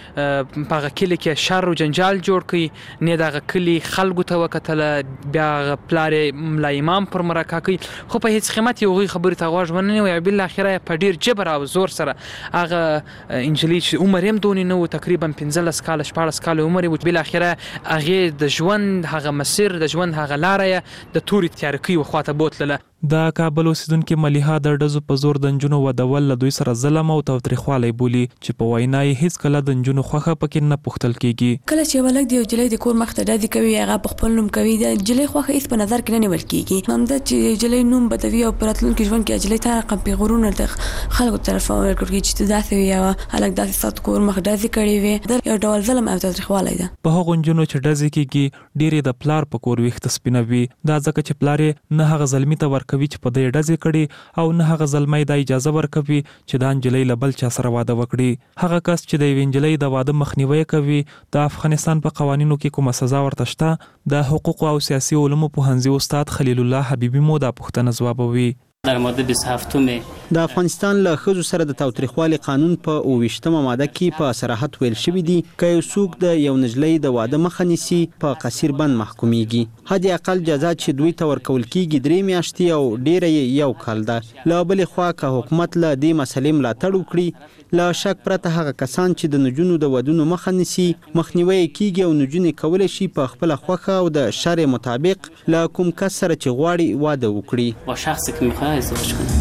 چې په هغه کلي کې شر او جنجال جوړ کړي، نه د هغه کلي خلکو ته وکتله، بیا هغه پلار یې ملا امام پر مرکه کوي، خو په هېڅ قیمت یې هغوی خبرې ته غوږ ونه نیوی او بالاخره په ډېر جبر او زور سره هغه نجلۍ چې عمر یې هم دونې نه و، تقریبا پنځلس کاله شپاړس کاله عمر یې و، بالاخره هغې د ژوند هغه مسیر د ژوند هغه لاره یې د تورې تیارکۍ خواته بوتلله. د کابل اوسیدونکي ملیحه د ډزو په زور د نجونو ودول له دوی سره ظلم او تاوتریخوالی بولي چې په وینا یې هیڅکله د نجونو خوښه پکې نه پوښتل کېږي. کله چې یو هلک د یو نجلۍ د کور مخ ته ډزې کوي هغه په خپل نوم کوي، د نجلۍ خوښه هېڅ په نظر کې نه نیول کېږي، همدا چې یو نجلۍ نوم بدوي او په راتلونکي ژوند کې نجلۍ ته رقم پیغورونه د خلکو طرفه ورکړل کېږي چې ته داسې وي یا هلک داسې ستا کور مخ ډزې کړې وې، دا یو ډول ظلم او تاوتریخوالی ده. په هغو نجونو چې ډزې کېږي ډېرې د پلار په کور ویښته سپینوي، دا ځکه چې پلار یې نه هغه زلمي ته ورکوي چې په دې ډزې کړي او نه هغه زلمی دا اجازه ورکوي چې دا نجلۍ له بل چا سره واده وکړي. هغه کس چې د یوې نجلۍ د واده مخنیوی کوي د افغانستان په قوانینو کې کومه سزا ورته شته؟ د حقوقو او سیاسي علومو پوهنځي استاد خلیل الله حبیبي مو دا پوښتنه ځوابوي. در ماده بیست هفتمې د افغانستان له ښځو سره د تاوتریخوالي قانون په اووه ویشتمه ماده کې په صراحت ویل شوي دي که یو څوک د یو نجلۍ د واده مخه نیسي په قصیر بند محکومیږي. حد اقل جزا چې دوی ته ورکول کېږي درې میاشتې او ډیره یې یو کال ده. له بلې خوا که حکومت له دې مسلې ملاتړ وکړي له شک پرته هغه کسان چې د نجونو د ودونو مخه نیسي مخنیوی یې کېږي او نجونې کولی شي په خپله خوښه او د شرع مطابق له کوم کس سره چې غواړي واده وکړي. با شخصی که میخواد ازدواج کنه.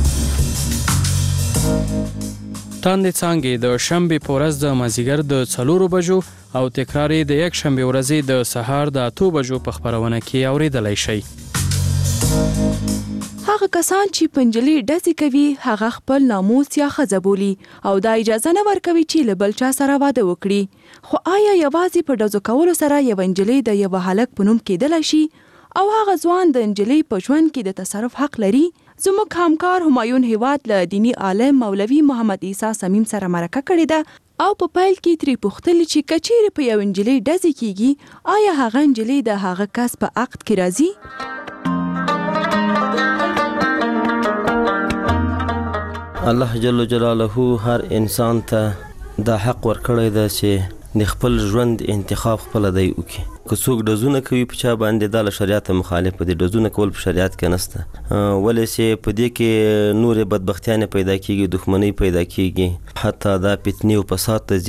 تاندې څانګې د شنبې په ورځ د مازدیګر د څلورو بجو او تکرار یې د یک شنبې ورځې د سهار د اتو بجو په خپرونه کې اورېدلی شئ. هغه کسان چې په نجلۍ ډزې کوي هغه خپل ناموس یا ښځه بولي او دا اجازه نه ورکوي چې له بل چا سره واده وکړي. خو آیا یوازې په ډزو کولو سره یوه نجلۍ د یوه هلک په نوم کېدلی شي او هغه ځوان د نجلۍ په ژوند کې د تصرف حق لري؟ زموږ همکار همایون هیواد له دینی عالم مولوي محمد عیسی صمیم سره مرکه کړې ده او په پیل کې ترې پوښتلې چې که چیرې په یو نجلۍ ډزې کېږي آیا هغه نجلۍ د هغه کس په عقد کې راځي؟ الله جل جلاله هر انسان ته دا حق ورکړی ده چې د خپل ژوند انتخاب خپله دی وکړي. که څوک ډزونه کوي په چا باندې دا له شریعت مخالف دی، ډزونه کول په شریعت کې نسته، ولې چې په دې کې نورې بدبختیانې پیدا کېږي، دښمنۍ پیدا کېږي، حتی دا فتنې او فساد ته ځي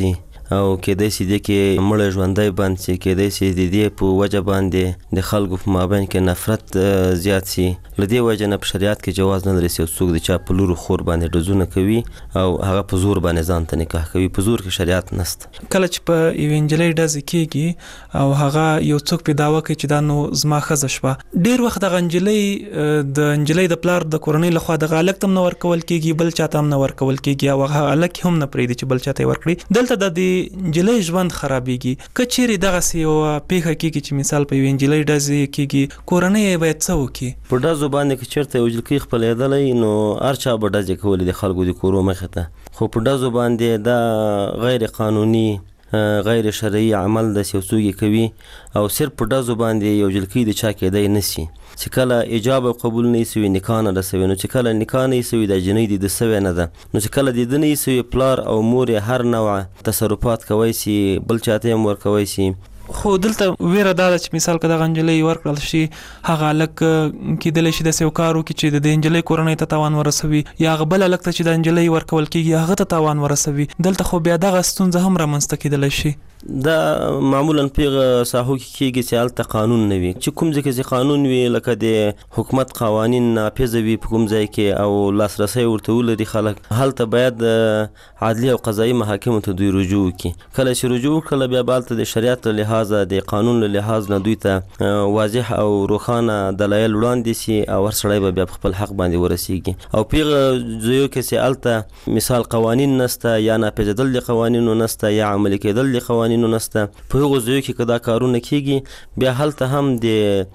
او کېدای شي دې کې مړه ژوندی بند شي، کېدای شي د دې په وجه باندې د خلکو په مابین کې نفرت زیات شي. له دې وجه نه په شریعت کې جواز نه لري چې څوک د چا په لور خور باندې ډزونه کوي او هغه په زور باندې ځان ته نکاح کوي. په زور کې شریعت نشته. کله چې په یوې نجلۍ ډزې کېږي او هغه یو څوک پې دعوه کوي چې دا نو زما ښځه شوه، ډېر وخت دغه نجلۍ د نجلۍ د پلار د کورنۍ لخوا دغه هلک ته هم نه ورکول کېږي، بل چا ته هم نه ورکول کېږي او هغه هلک هم نه پرېږدي چې بل چا ته یې ورکړي. دلته د دې نجلۍ ژوند خرابېږي. که چیرې دغسې یوه پېښه کېږي چې مثال په یوې نجلۍ ډزې کېږي، کورنۍ یې باید څه وکړي؟ په ډزو باندې که چېرته یو جلکۍ خپلېدلی نو هر چا به ډزې کولې د خلکو د کورو مخې ته، خو په ډزو باندې دا غیر قانوني غیر شرعي عمل د چې څوک یې کوي او صرف په ډزو باندې یو جلکۍ د چا کېدی نه شي. چې کله ایجاب او قبول نه یې سوي نکاح نه رسوي، نو چې کله نکاح نه یې سوي دا جنۍ د ده سوې نه ده، نو چې کله د ده نه یې سوي پلار او مور یې هر نوع تصرفات کوی شي، بل چاته یې هم ورکوی شي. خو دلته ویره دا ده چې مثال که دغه نجلۍ ورکړل شي، هغه هلک کېدلی شي داسې یو کار وکړي چې د دې نجلۍ کورنۍ ته تاوان ورسوي، یا هغه بل هلک ته چې د نجلۍ ورکول کېږي هغه ته تاوان ورسوي. دلته خو بیا دغه ستونزه هم رامنځته کېدلی شي. دا معمولا پیغه ساحو کې کېږي چې هلته قانون نه وي، چې کوم ځای کې چې قانون وي لکه د حکومت قوانین نافظه وي په کوم ځای کې او لاسرسی ورته ولري خلک، هلته باید عدلي او قضایي محاکمو ته دوی رجوع وکړي. کله چې رجوع وکړله بیا به هلته د شریعت له لحاظه د قانون له لحاظ نه دوی ته واضح او روښانه دلایل وړاندې شي او هر سړی به بیا په خپل حق باندې ورسیږي. او پیغه ځایو کې چې هلته مثال قوانین نسته یا ناپېژېدل د قوانینو نسته یا عملي کېدل د قوانینو نسته، په هغو ځایو کې که دا کارونه کېږي بیا هلته هم د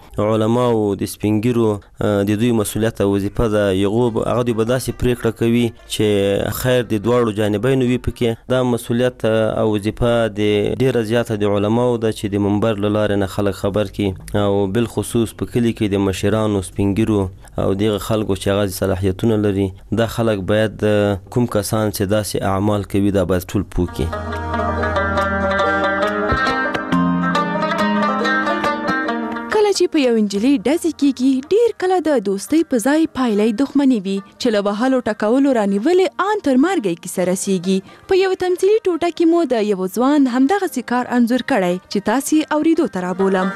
علماو د سپین ږیرو د دوی مسؤلیت او وظیفه ده، هغه دوی به داسې پرېکړه کوي چې خیر د دواړو جانبینو وي پکې. دا مسؤلیت او وظیفه د ډېره زیاته د علماو ده چې د منبر له لارې نه خلک خبر کړي او بالخصوص په کلي کې د مشرانو سپین ږیرو او دغه خلکو چې هغه صلاحیتونه لري، دا خلک باید کوم کسان چې داسې اعمال کوي دا باید ټول پوه کړي. چې په یو نجلۍ ډزې کېږي، ډېر کله د دوستۍ په ځای پایله دښمني وي چې له وهلو ټکولو رانیولې ان تر مرګه کیسه رسیږي. په یو تمثیلي ټوټه کې مو د یو ځوان همدغسې کار انځور کړی چې تاسې اورېدو ته رابولم.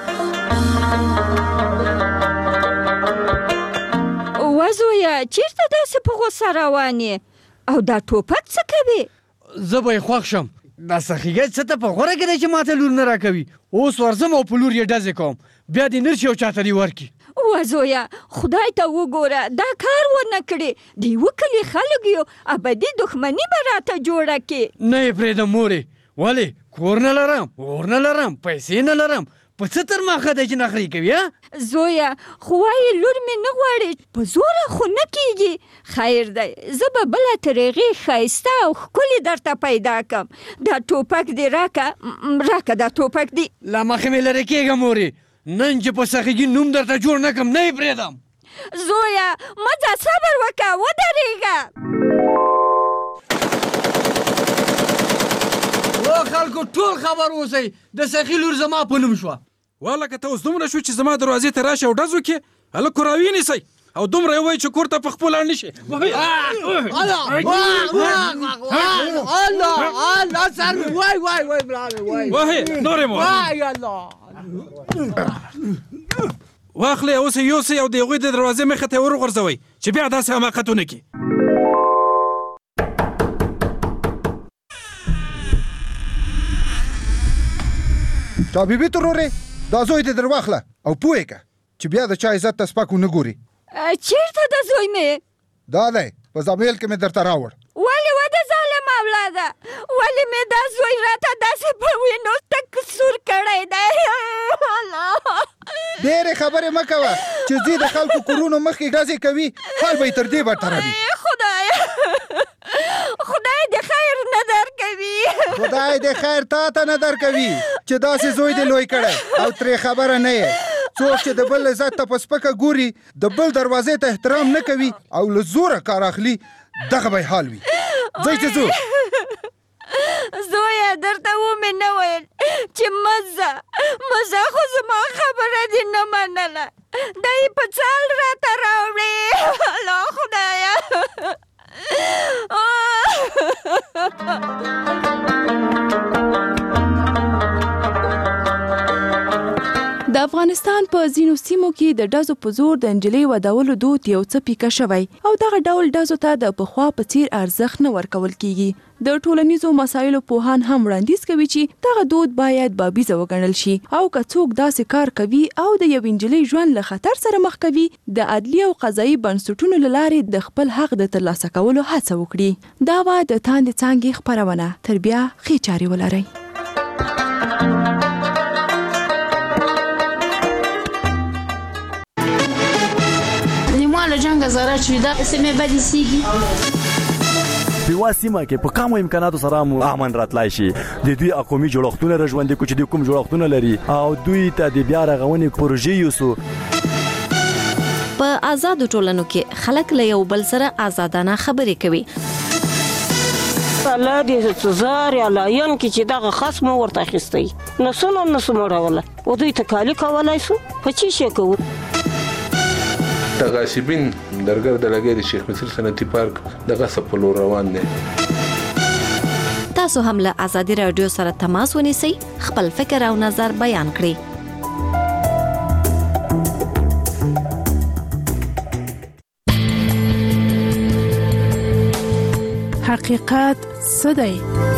وزویه چیرته داسې په غوسه روان یې او دا ټوپک څه کوي؟ زه به یې خوښ شم، دا سخیګۍ څه ته په غوره کې دی چې ماته لور نه راکوي. اوس ورځم او په لور یې ډزې کوم، بیا دې نرشي او چاته دې ورکړي. وزویه خدای ته وګوره، دا کار ونه کړې، د یوه کلي خلک یو ابدي دښمني به راته جوړه کړي. نه یې پرېږدم مورې. ولې؟ کور نه لرم، اور نه لرم، پیسې نه لرم، په څه تر ماښه دی چې نخرې کوي؟ زویه خو وایي لور مې نه غواړي، په زوره خو نه کېږي. خیر دی، زه به بله طریقې ښایسته او ښکلې درته پیدا کړم. دا ټوپک دې راکه راکه دا ټوپک دې. له مخې مې لرې کېږه مورې، نن چې په سخیګي نوم درته جوړ نه کړم نه یې پرېږدم. زویه مه ځه، صبر وکړه، ودرېږه. و خلکو ټول خبر اوسئ، د سخي لور زما په نوم شوه. واله که ته اوس دومره شو چې زما دروازې ته راشي او ډز وکړې، هلک خو راوینیسئ او دومره یې وایي چې کور ته په خپله نه شي. الله الله سر مې وای وای وای وای وهې نورې مو وای الله واخلئ اوس یې یوسئ او د هغوی د دروازې مخې ته یې ورغورځوئ چې بیا داسې حماقتونه کړي. چا بیبي ترورې دا زوی دې در واخله او پوهې که چې بیا د چا عزت ته سپک ونه ګوري. چېرته د زوی مې؟ دا دی په زابل کې مې درته راوړ. ولې وده ظالم اولاده، ولې مې دا زوی راته داسې په وینو تک سور کړی دی؟ ډېرې خبرې مه کوه چې ځي د خلکو کورونو مخکې ډزې کوي، حال به یې تر دې بدتره وي. خدایه خدای دې خیر نه درکوي، خدای دې خیر تا ته نه درکوي چې داسې زوی دې لوی کړی او ترې خبره نه یې. څوک چې د بل عزت ته په سپکه ګوري، د بل دروازې ته احترام نه کوي او له زوره کار اخلي، دغه به یې حال وي. ځئ چې ځو. زویه درته ومې نه ویل چې مه ځه، مه ځه، خو زما خبره دې نه منله، دا یې په څال راته راوړې. الله خدایه افغانستان په ځینو سیمو کې د ډزو په زور د نجلۍ ودولو دود یو څه پیکه شوی او دغه ډول ډزو ته د پخوا په څیر ارزښت نه ورکول کیږي. د ټولنیزو مسایلو پوهان هم وړاندیز کوي چې دغه دود باید بابیزه وګڼل شي او که څوک داسې کار کوي او د یو نجلۍ ژوند له خطر سره مخ کوي د عدلي او قضایي بنسټونو له لارې د خپل حق د ترلاسه کولو هڅه وکړي. دا وه د تاندې څانګې خپرونه. تر بیا ښې چارې ولرئ. له جنګ زاره چې دا سیمه بدی سیږي په واسمه کې په کومو امکاناتو سره مو امن راتلای شي. د دوی اقومي جوړښتونه رژوندې کو چې د کوم جوړښتونه لري او دوی ته د بیا رغونې پروژې یوسو. په آزادو ټولنو کې خلک له یو بل سره آزادانه خبرې کوي. الله دې سزار یا لاین کې چې دغه خصم ورته اخیستی نسونه نسو مړوله او دوی ته کالی کولای سو په چی شي کوو. غاصبین درګر د لګي د شیخ مصر صنعتي پارک دغه سپلو روان دي. تاسو هم له ازادي رادیو سره تماس ونیسئ، خپل فکر او نظر بیان کړئ. حقیقت څه دی؟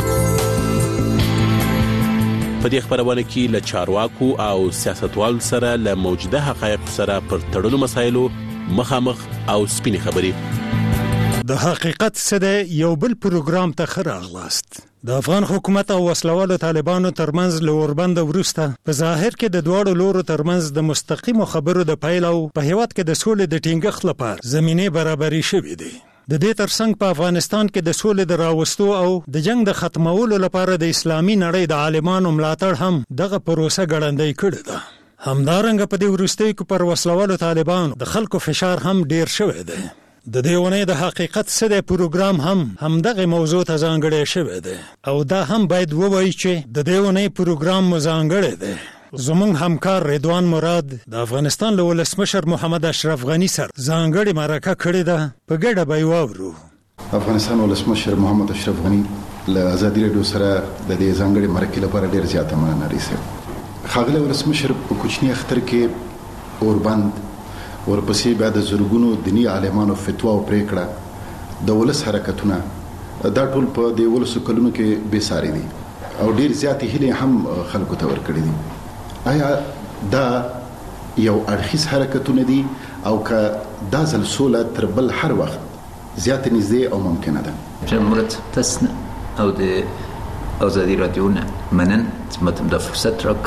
په دې خبرونه کې له چارواکو او سیاستوالو سره له موجوده حقایق سره پر تړلو مسایلو مخامخ او سپینې خبرې. د حقیقت څه دی یو بل پروګرام ته ښه راغلاست. د افغان حکومت او وسلوالو طالبانو ترمنځ له اوربند وروسته په ظاهر کې د دواړو لورو ترمنځ د مستقیمو خبرو د پیل او په هیواد کې د سولې د ټینګښت لپاره زمینه برابري شوې ده. د دې ترڅنګ په افغانستان کې د سولې د راوستو او د جنگ د ختمولو لپاره د اسلامي نړۍ د عالمانو ملاتړ هم دغه پروسه ګړندۍ کړې ده. همدارنګه په دې وروستیو کې پر وسلوالو طالبانو د خلکو فشار هم ډیر شوی دی. د دې ونې د حقیقت څه دی پروګرام هم همدغه موضوع ته ځانګړی شوی دی او دا هم باید ووایي چې د دې ونې پروګرام مو ځانګړی دی. زمونږ همکار رضوان مراد د افغانستان له ولسمشر محمد اشرف غنی سره ځانګړې مرکه کړې ده. په ګډه به یې واورو. افغانستان ولسمشر محمد اشرف غنی له ازادي رادیو سره د دې ځانګړې مرکې لپاره ډیر زیاته مننه لري. خاغلی ولسمشر په کوچني اختر کې اوربند ورپسې بیا د زرګونو دینی عالمانو فتوا او پریکړه د ولس حرکتونه دا ټول په دې ولسو کلونو کې بې ساري دي او ډیر زیاتې هیلې هم خلکو ته ورکړي دي. آیا دا یو اړخیز حرکتونه دي او که دا ځل سوله تر بل هر وخت زیاتې نږدې او ممکنه ده؟ جمهوریت تاسو او د ازادي رادیو نه منن چې متم د فرصت راک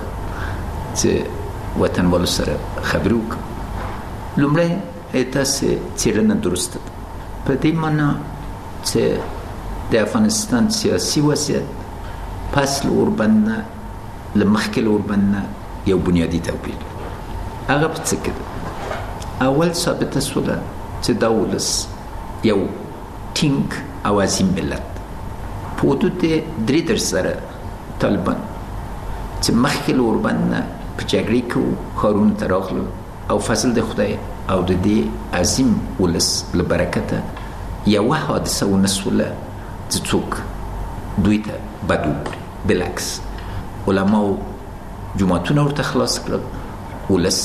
چې وطن والو سره خبرو وکړو. لومړی تاسو څېړنه درسته ده په دې معنی چې د افغانستان سیاسي وضعیت پس له اوربند نه له مخکې له اوربند نه یو بنیادي توپیر هغه په څه کې ده؟ اول ثابته شوله چې دا ولس یو ټینګ او عظیم ملت په حدود درې در سره طالبان چې مخکې له اوربند نه په جګړې کې ښارونو ته راغلل او فضل د خدای او د دې عظیم ولس له برکته یوه حادثه ونه شوله چې څوک دوی ته بد وګوري. بالعکس علماو جوماتونه ورته خلاص کړل، ولس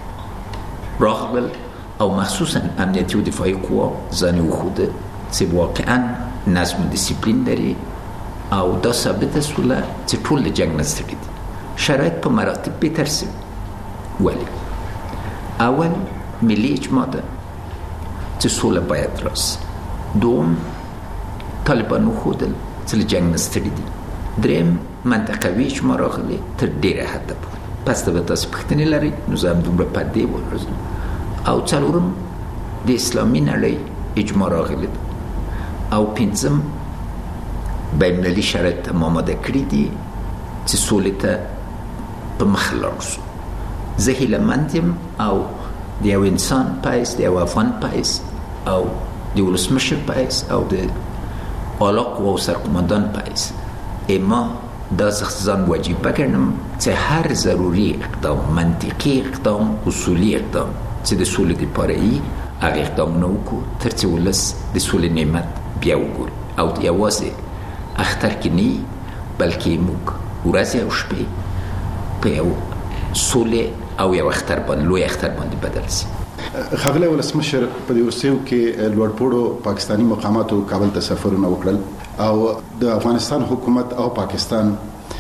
راغلل او مخصوصا امنیتي او دفاعي قوا ځان وښوده چې واقعا نظم و ډیسپلین لري او دا ثابته شوله چې ټول له جنګ نه ستړي دي. شرایط په مراتب بهتر شوي. ولې؟ اول ملي اجماع ده چې سوله باید راسي. دوم طالبان وښودل چې له جنګ نه ستړي دي. دریم منطقوي اجماع راغلی تر ډېره حده پورې. پس ته به تاسو پوښتنې لرئ نو زه همدومره په دې ورځم. او څلورم د اسلامي نړۍ اجماع راغلی ده او پنځم بینالمللي شرایط هم آماده کړي دي چې سولې ته په مخ لاړ شو. زه هیلهمند یم او د یو انسان په حیث د یو افغان په حیث او د ولسمشر په حیث او د اعلی قواو سرقمندان په حیث اما دا ځان وجیبه ګڼم چې هر ضروري اقدام، منطقي اقدام، اصولي اقدام چې د سولې دپاره یي هغه اقدامونه وکړو تر چې ولس د سولې نعمت بیا وګوري او یوازې اختر کې نه بلکې موږ ورځې او شپې په یو سولې او یو اختر باندې لوی اختر باندې بدل شي. خغله ولسمشر په دې ورسېو کې لوړپوړو پاکستانی مقاماتو کابل ته سفرونه وکړل او د افغانستان حکومت او پاکستان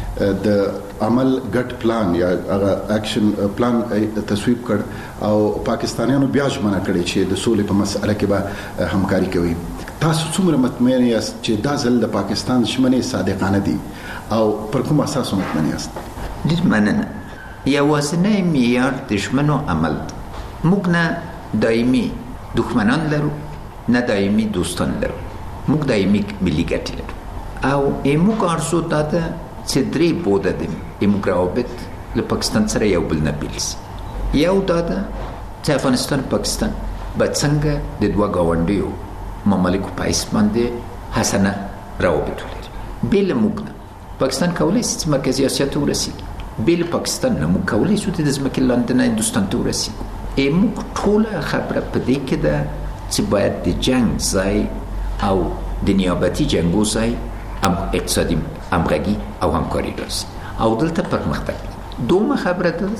د عمل ګډ پلان یا هغه اکشن پلان تصویب کړ او پاکستانیانو بیا ژمنه کړې چې د سولې په مسله کې به همکاري کوي. تاسو څومره مطمئن یاست چې دا ځل د پاکستان ژمنې صادقانه دي او پر کوم اساس مطمئن یاست؟ ډېر مننه. یوازینی معیار د ژمنو عمل. موږ نه دایمي دښمنان لرو نه دایمي دوستان لرو، موږ دایمي ملي ګټې لرو او موږ ارزو دا ده چې درې بوده دي موږ روابط له پاکستان سره یو بل نه بیل شي. یو دا ده چې افغانستان پاکستان به څنګه د دوه ګاونډیو ممالکو په حیث باندې حسنه روابط ولري. بې له موږ نه پاکستان کولی شي چې مرکزي اسیا ته ورسېږي، بې له پاکستان نه موږ کولی شو چې د ځمکې لاندې نه هندوستان ته ورسېږو. موږ ټوله خبره په دې کې ده چې باید د جنگ ځای او د نیابتي جنګو ځای هم اقتصادي همغږي او همکاري راسي او دلته پرمختګ. دومره خبره ده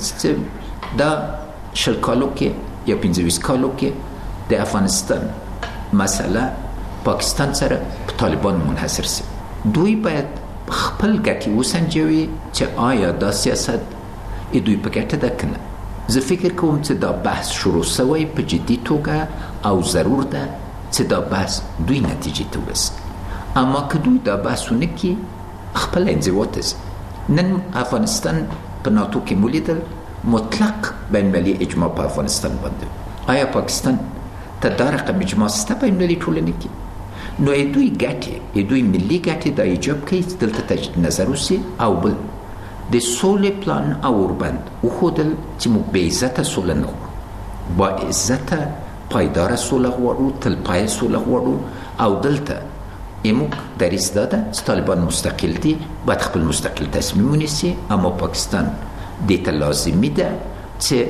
چې دا شل کالو کې یا پنځه ویشت کالو کې د افغانستان مسله پاکستان سره په طالبان منحصر شي. دوی باید خپل ګټې وسنجوي چې آیا دا سیاست دوی په ګټه ده که نه. زه فکر کوم چې دا بحث شروع شوی په جدي توګه او ضرور ده چې دا بحث دوی نتیجې ته ورسوي. اما که دوی دا بحث ونه کړي خپل انزوا ته ځي. نن افغانستان په ناتو کې مولیدل مطلق بین المللي اجماع په افغانستان باندې. آیا پاکستان ته دا رقم اجماع شته په بین المللي ټولنه کې؟ نو دوی ګټې دوی ملي ګټې دا ایجاب کوي چې دلته تجدید نظر وشي او بل د سولې پلان او وربند وښودل چې موږ بې عزته سوله نه غواړو، با عزته پایداره سوله غواړو، تلپایه سوله غواړو او دلته موږ دریځ دا ده چې طالبان مستقل دي، باید خپل مستقل تصمیم ونیسي. اما پاکستان دې ته لازمي ده چې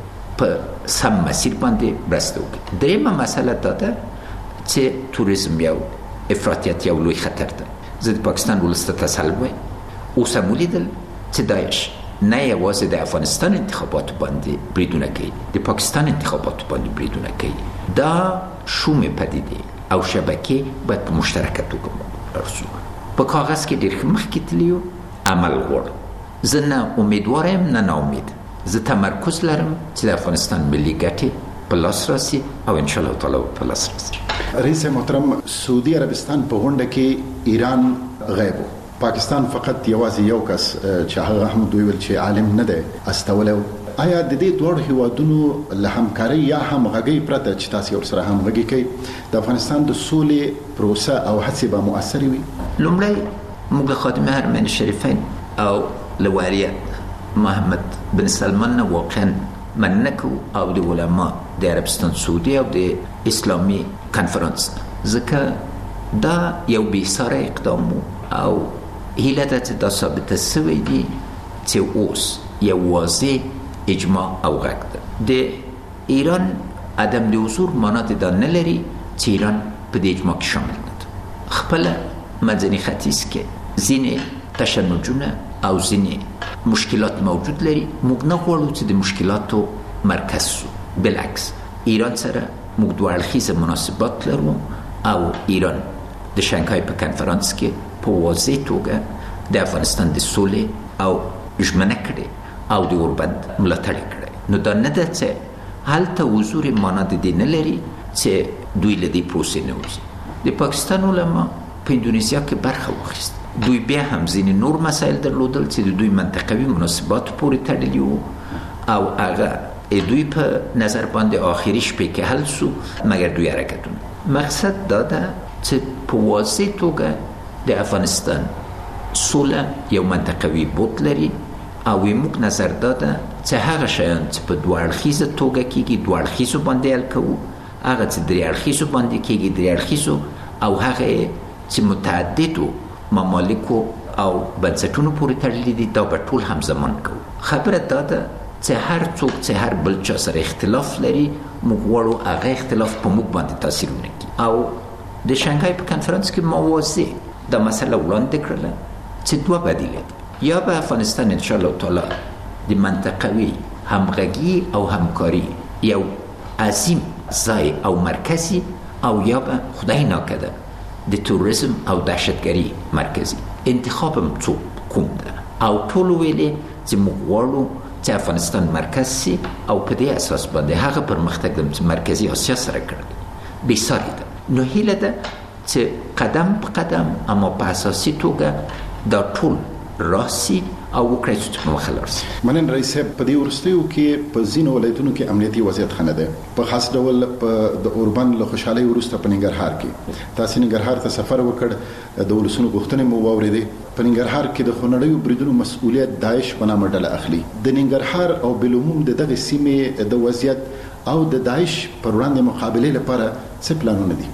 په سم مسیر باندې مرسته وکړي. دریمه مسله دا ده چې توریزم یو افراطیت یو لوی خطر ده. زه د پاکستان ولس ته تسل وایم. اوس هم ولیدل چې داعش نه یوازې د افغانستان انتخاباتو باندې بریدونه کوي، د پاکستان انتخاباتو باندې بریدونه کوي. دا شومې پدیدې او شبکې باید په مشترکه توګه ارزو. په کاغذ کې ډېر ښه مخکې تللي عمل غواړو. زه نه امیدواره یم نه ناامید. زه تمرکز لرم چې د افغانستان ملي ګټې په لاس راسي او ان شاء الله تعالی په لاس راسي. رئیس محترم، سعودي عربستان په غونډه کې ایران غیب و. پاکستان فقط یوازې یو کس چې هغه هم دوی ول چې عالم نه دی استولی. آیا د دې دوړ هیوادونو له همکاري یا همغږي پرته چې تاسو ورسره همغږي کوي د افغانستان د سولې پروسه او هڅې به مؤثرې وي؟ لومړی موږ له خادم حرمین شریفین او له والي محمد بن سلمان نه واقعا مننه کوو او د علما د عربستان سعودي او د اسلامي کنفرانس ځکه دا یو بېساره اقدام او هیله ده چې دا ثابته شوی دي چې اوس یو واضح اجماع او غږ ده. د ایران عدم د حضور معنا دا نه لري چې ایران په دې اجماع کې شامل نه ده. خپله منځني ختیځ کې ځینې تشنجونه او ځینې مشکلات موجود لري. موږ نه غواړو چې د مشکلاتو مرکز شو. بالعکس ایران سره موږ دوه اړخیزه مناسبات لرو او ایران د شانګهای په کنفرانس کې په واضح توګه د افغانستان د سولې او ژمنه کړې او د اوربند ملاتړ کړی. نو دا نه ده چې هلته حضور معنا د دې نه لري چې دوی له دې پروسې نه وځي. د پاکستان علما په اندونیزیا کې برخه واخیست. دوی بیا هم ځینې نور مسایل درلودل چې د دوی منطقوي مناسباتو پورې تړلي وو او هغه دوی په نظر باندې آخري شپې کې حل شو مګر دوی حرکتونه. مقصد دا ده چې په واضح توګه د افغانستان سوله یو منطقوي بود لري او موږ نظر دا ده چې هغه شیان چې په دوه اړخیزه توګه کېږي دوه اړخیزو باندې حل کوو، هغه چې درې اړخیزو باندې کېږي درې اړخیزو او هغه چې متعددو ممالکو او بنسټونو پورې تړلي دي دا به ټول همزمان کوو. خبره دا ده چې هر څوک چې هر بل چا سره اختلاف لري موږ غواړو هغه اختلاف په موږ باندې تاثیر ونه کړي. او د شانګهای په کنفرانس کې موازی دا مسله وړاندې کړله چې دوه بدیل دي. یا به افغانستان ان شاء الله تعالی د منطقوي همغږي او همکاری یو عظیم ځای او مرکزی او یا به خدای ناکده د توریسم او دهشتګری مرکزی. انتخابم څوک کوم ده او ټول ویلې چې موږ غواړو چې افغانستان مرکز سي او په دې اساس باندې هغه پرمختګ د مرکزی اسیا سره کړی بې ساري ده. نو هیله ده چې قدم په قدم اما په اساسي توګه دا ټول راسي او وکړي چې په مخه لاړ شي. منن رئیس صاحب په دې وروستیو کې په ځینو ولایتونو کې امنیتي وضعیت ښه نه دی، په خاص ډول په د اوربان له خوشحالۍ وروسته په ننګرهار کې تاسو ننګرهار ته سفر وکړ، د ولسونو غوښتنې مو واورېدې. په ننګرهار کې د خونړیو بریدونو مسؤلیت داعش په نامه ډله اخلي. د ننګرهار او بالعموم د دغه سیمې د وضعیت او د داعش پر وړاندې مقابله لپاره څه پلانونه دي؟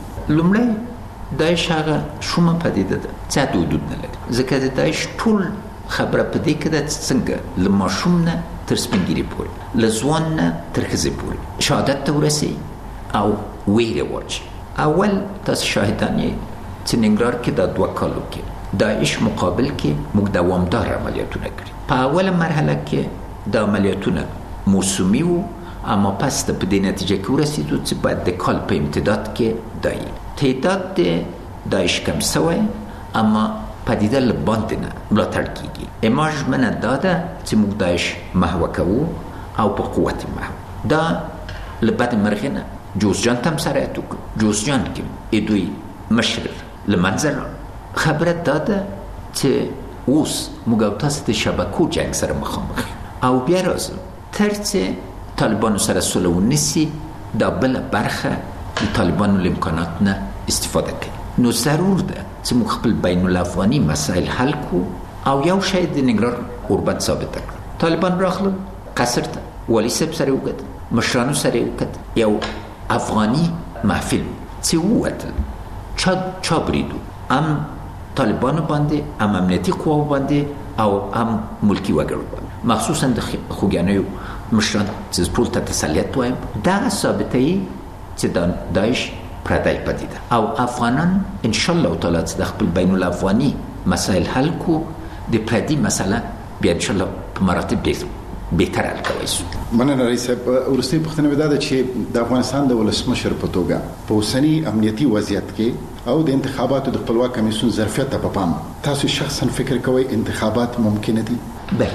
لومړی داعش هغه شومه پدیده ده چې حدود نه لري، ځکه د داعش ټول خبره په دې کې ده چې څنګه له ماشوم نه تر سپینګیري پورې، له ځوان نه تر ښځې پورې شهادت ته ورسوي او ویرې واچوي. اول تاسو شاهدان یې چې ننګرهار کې دا دوه کالو کې داعش مقابل کې موږ دوامدار عملیاتونه کړي. په اوله مرحله کې د عملیاتونه موسمي وو، اما پس د په دې نتیجه کې ورسېدو چې باید د کال په امتداد کې دا تعداد د داعش کم سوی، اما پدیده له باندې نه ملاتړ کیږي. اما ژمنه دا ده چې موږ داعش محو کوو او په قوت محو. دا له بد مرغې نه جوزجان ته هم سرایت وکړو. جوزجان کې دوی مشر له منځه لاړ. خبره دا ده چې اوس موږ او تاسو د شبکو جنګ سره مخامخ او بیا راځو تر چې طالبانو سره صلح ونیسي دا بله برخه د طالبانو له امکانات نه استفاده کوي. نو ضرور ده چې موږ خپل بین الافغاني مسایل حل کو او یو شی د ننګرهار اوربند ثابت کړو. طالبان راغلل قصر ته، والي صاحب سره وکتل، مشرانو سره وکتل، یو افغاني محفل چې ووتل چا چا بریدو هم طالبانو باندې، هم امنیتي قواو باندې او هم ملکی وګړو باندې، مخصوصا د خوږیانیو مشران چې ټول ته تسلیت وایم. دغه ثابتوي چې د داعش پردی پدیده او افغانان ان شاء الله تعالی چې د خپل بین الافغاني مسایل حل کو د پردی مسله بیا ان شاء الله په مراتب ډیر بهتر حل کوي. مننه رئیس صاحب. ورستي پوښتنه ودا ده چې د افغانستان د ولسمشر په توګه په اوسني امنیتي وضعیت کې او د انتخاباتو د خپلواک کمیسیون ظرفیت په پام تاسو شخصا فکر کوئ انتخابات ممکن دي؟ بله،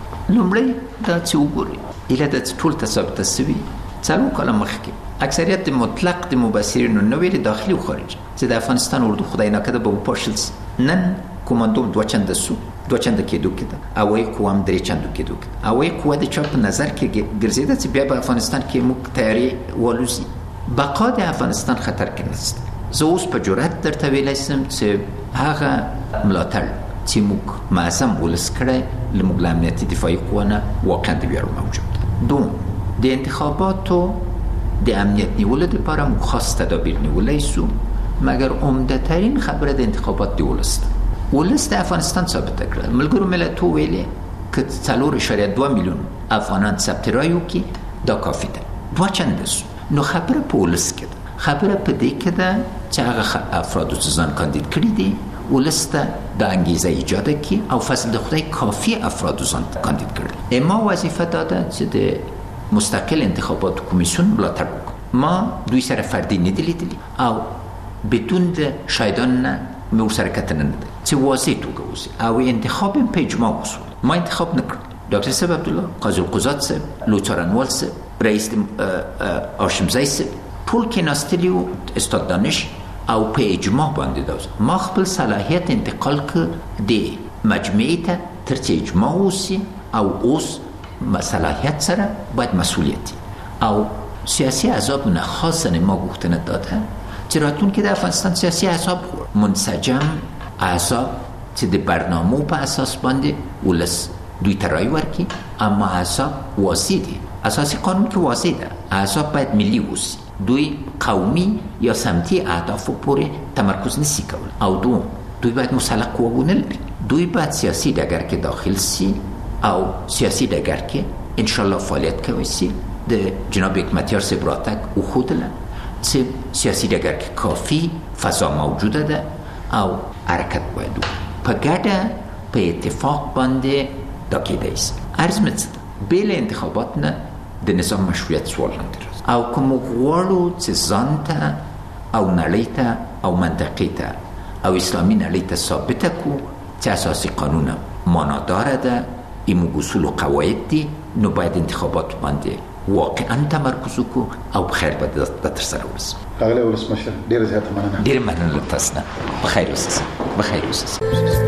لومړی دا چې وګورئ اله د ټول ثابته سوي څلور کاله مخکې اکثریت مطلق د مبصرینو نو ویل داخلي او خارجي چې د افغانستان اردو خدای ناکده به وپاشل. نن کوماندوم دوه چنده سو دوه چنده کېدو کېده او یې قوام درې چندو کېدو کېده او یې قوه د چا په نظر کې ګرځېده چې بیا په افغانستان کې موږ تیاری والوزي. بقا د افغانستان خطر کې نشته. زه اوس په جرأت درته ویلی شم چې هغه ملاتړ چې موږ معظم ولس کړی له موږ له امنیتي دفاعي قوه نه واقعا د ویاړ موجود ده. دوم د انتخاباتو د امنیت نیولو لپاره موږ خاص تدابیر نیولی سو، مګر عمده ترین خبره د انتخابات د ولس ده. ولس د افغانستان ثابته کړه. ملګرو ملتونو ویلې که څلور اعشاریه دوه میلیون افغانان ثبت رای وکړي دا کافي ده. دوه چنده سو. نو خبره په ولس کې ده. خبره په دې کې ده چې هغه افرادو چې ځان کاندید کړي دي ولس ته د انګیزه ایجاد کړي او فضل د خدای کافي افرادو ځان کاندید کړي. اما وظیفه دا ده چې د مستقل انتخابات کمیسیون ملاتړ وکړو. ما دوی سره فردي نه دي لیدلي او بدون د شاهدان نه مې ورسره کتنه نه ده چې واضح توګه وسي او انتخاب په اجماع وسو. ما انتخاب نه کړ. ډاکټر صاحب عبدالله، قاضي القضات صاحب، لوچارنوال صاحب، رئیس هاشمزی صاحب ټول کې ناستلي وو، استاد دانش او په اجماع باندې دا ما خپل صلاحیت انتقال کړ د مجمعې ته تر څو اجماع وسي او اوس صلاحیت سره باید مسئولیت او سیاسی احزاب نه خاصه ما غوښتنه داده چې راتلونکي د افغانستان سیاسی احزاب منسجم احزاب چې د برنامو په اساس باندې ولس دوی ته رای ورکړي، اما احزاب واضح دي. اساسي قانون کې واضح ده احزاب باید ملي اوسي، دوی قومي یا سمتي اهدافو پورې تمرکز نشي کولی او دوم دوی باید مسلح قوه ونه لري. دوی باید سیاسي ډګر کې داخل سي او سیاسی ډګر کې ان شاء الله فعالیت کوي. سي د جناب حکمتیار صاحب راتګ وښودله چې سیاسي ډګر کې کافي فضا موجوده ده او حرکت باید په ګډه په اتفاق باندې دا کېدای شي. عرض مې څه بیل انتخابات نه د نظام مشروعیت سوال لاندې راځي او کوم غواړو چې ځان ته او نړۍ ته او منطقې ته او اسلامي نړۍ ته ثابته کو چې اساسي قانون ماناداره ده، این اصول و قواعد دي، نو باید انتخابات باندې واقعا تمرکز وکړو او بخیر به د ترسره ورسوو. ښاغلی ولسمشر ډېره زیاته مننه. ډېره مننه له تاسو نه. بخیر اوسئ. بخیر اوسئ.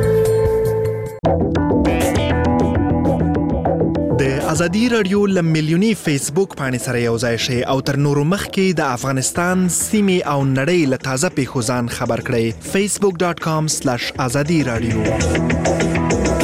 د ازادي رادیو له میلیوني فیسبوک پاڼې سره یو ځای شئ او تر نورو مخکې د افغانستان سیمې او نړۍ له تازه پیښو ځان خبر کړئ. فیسبوک ډاټ کام سلیش ازادي رادیو.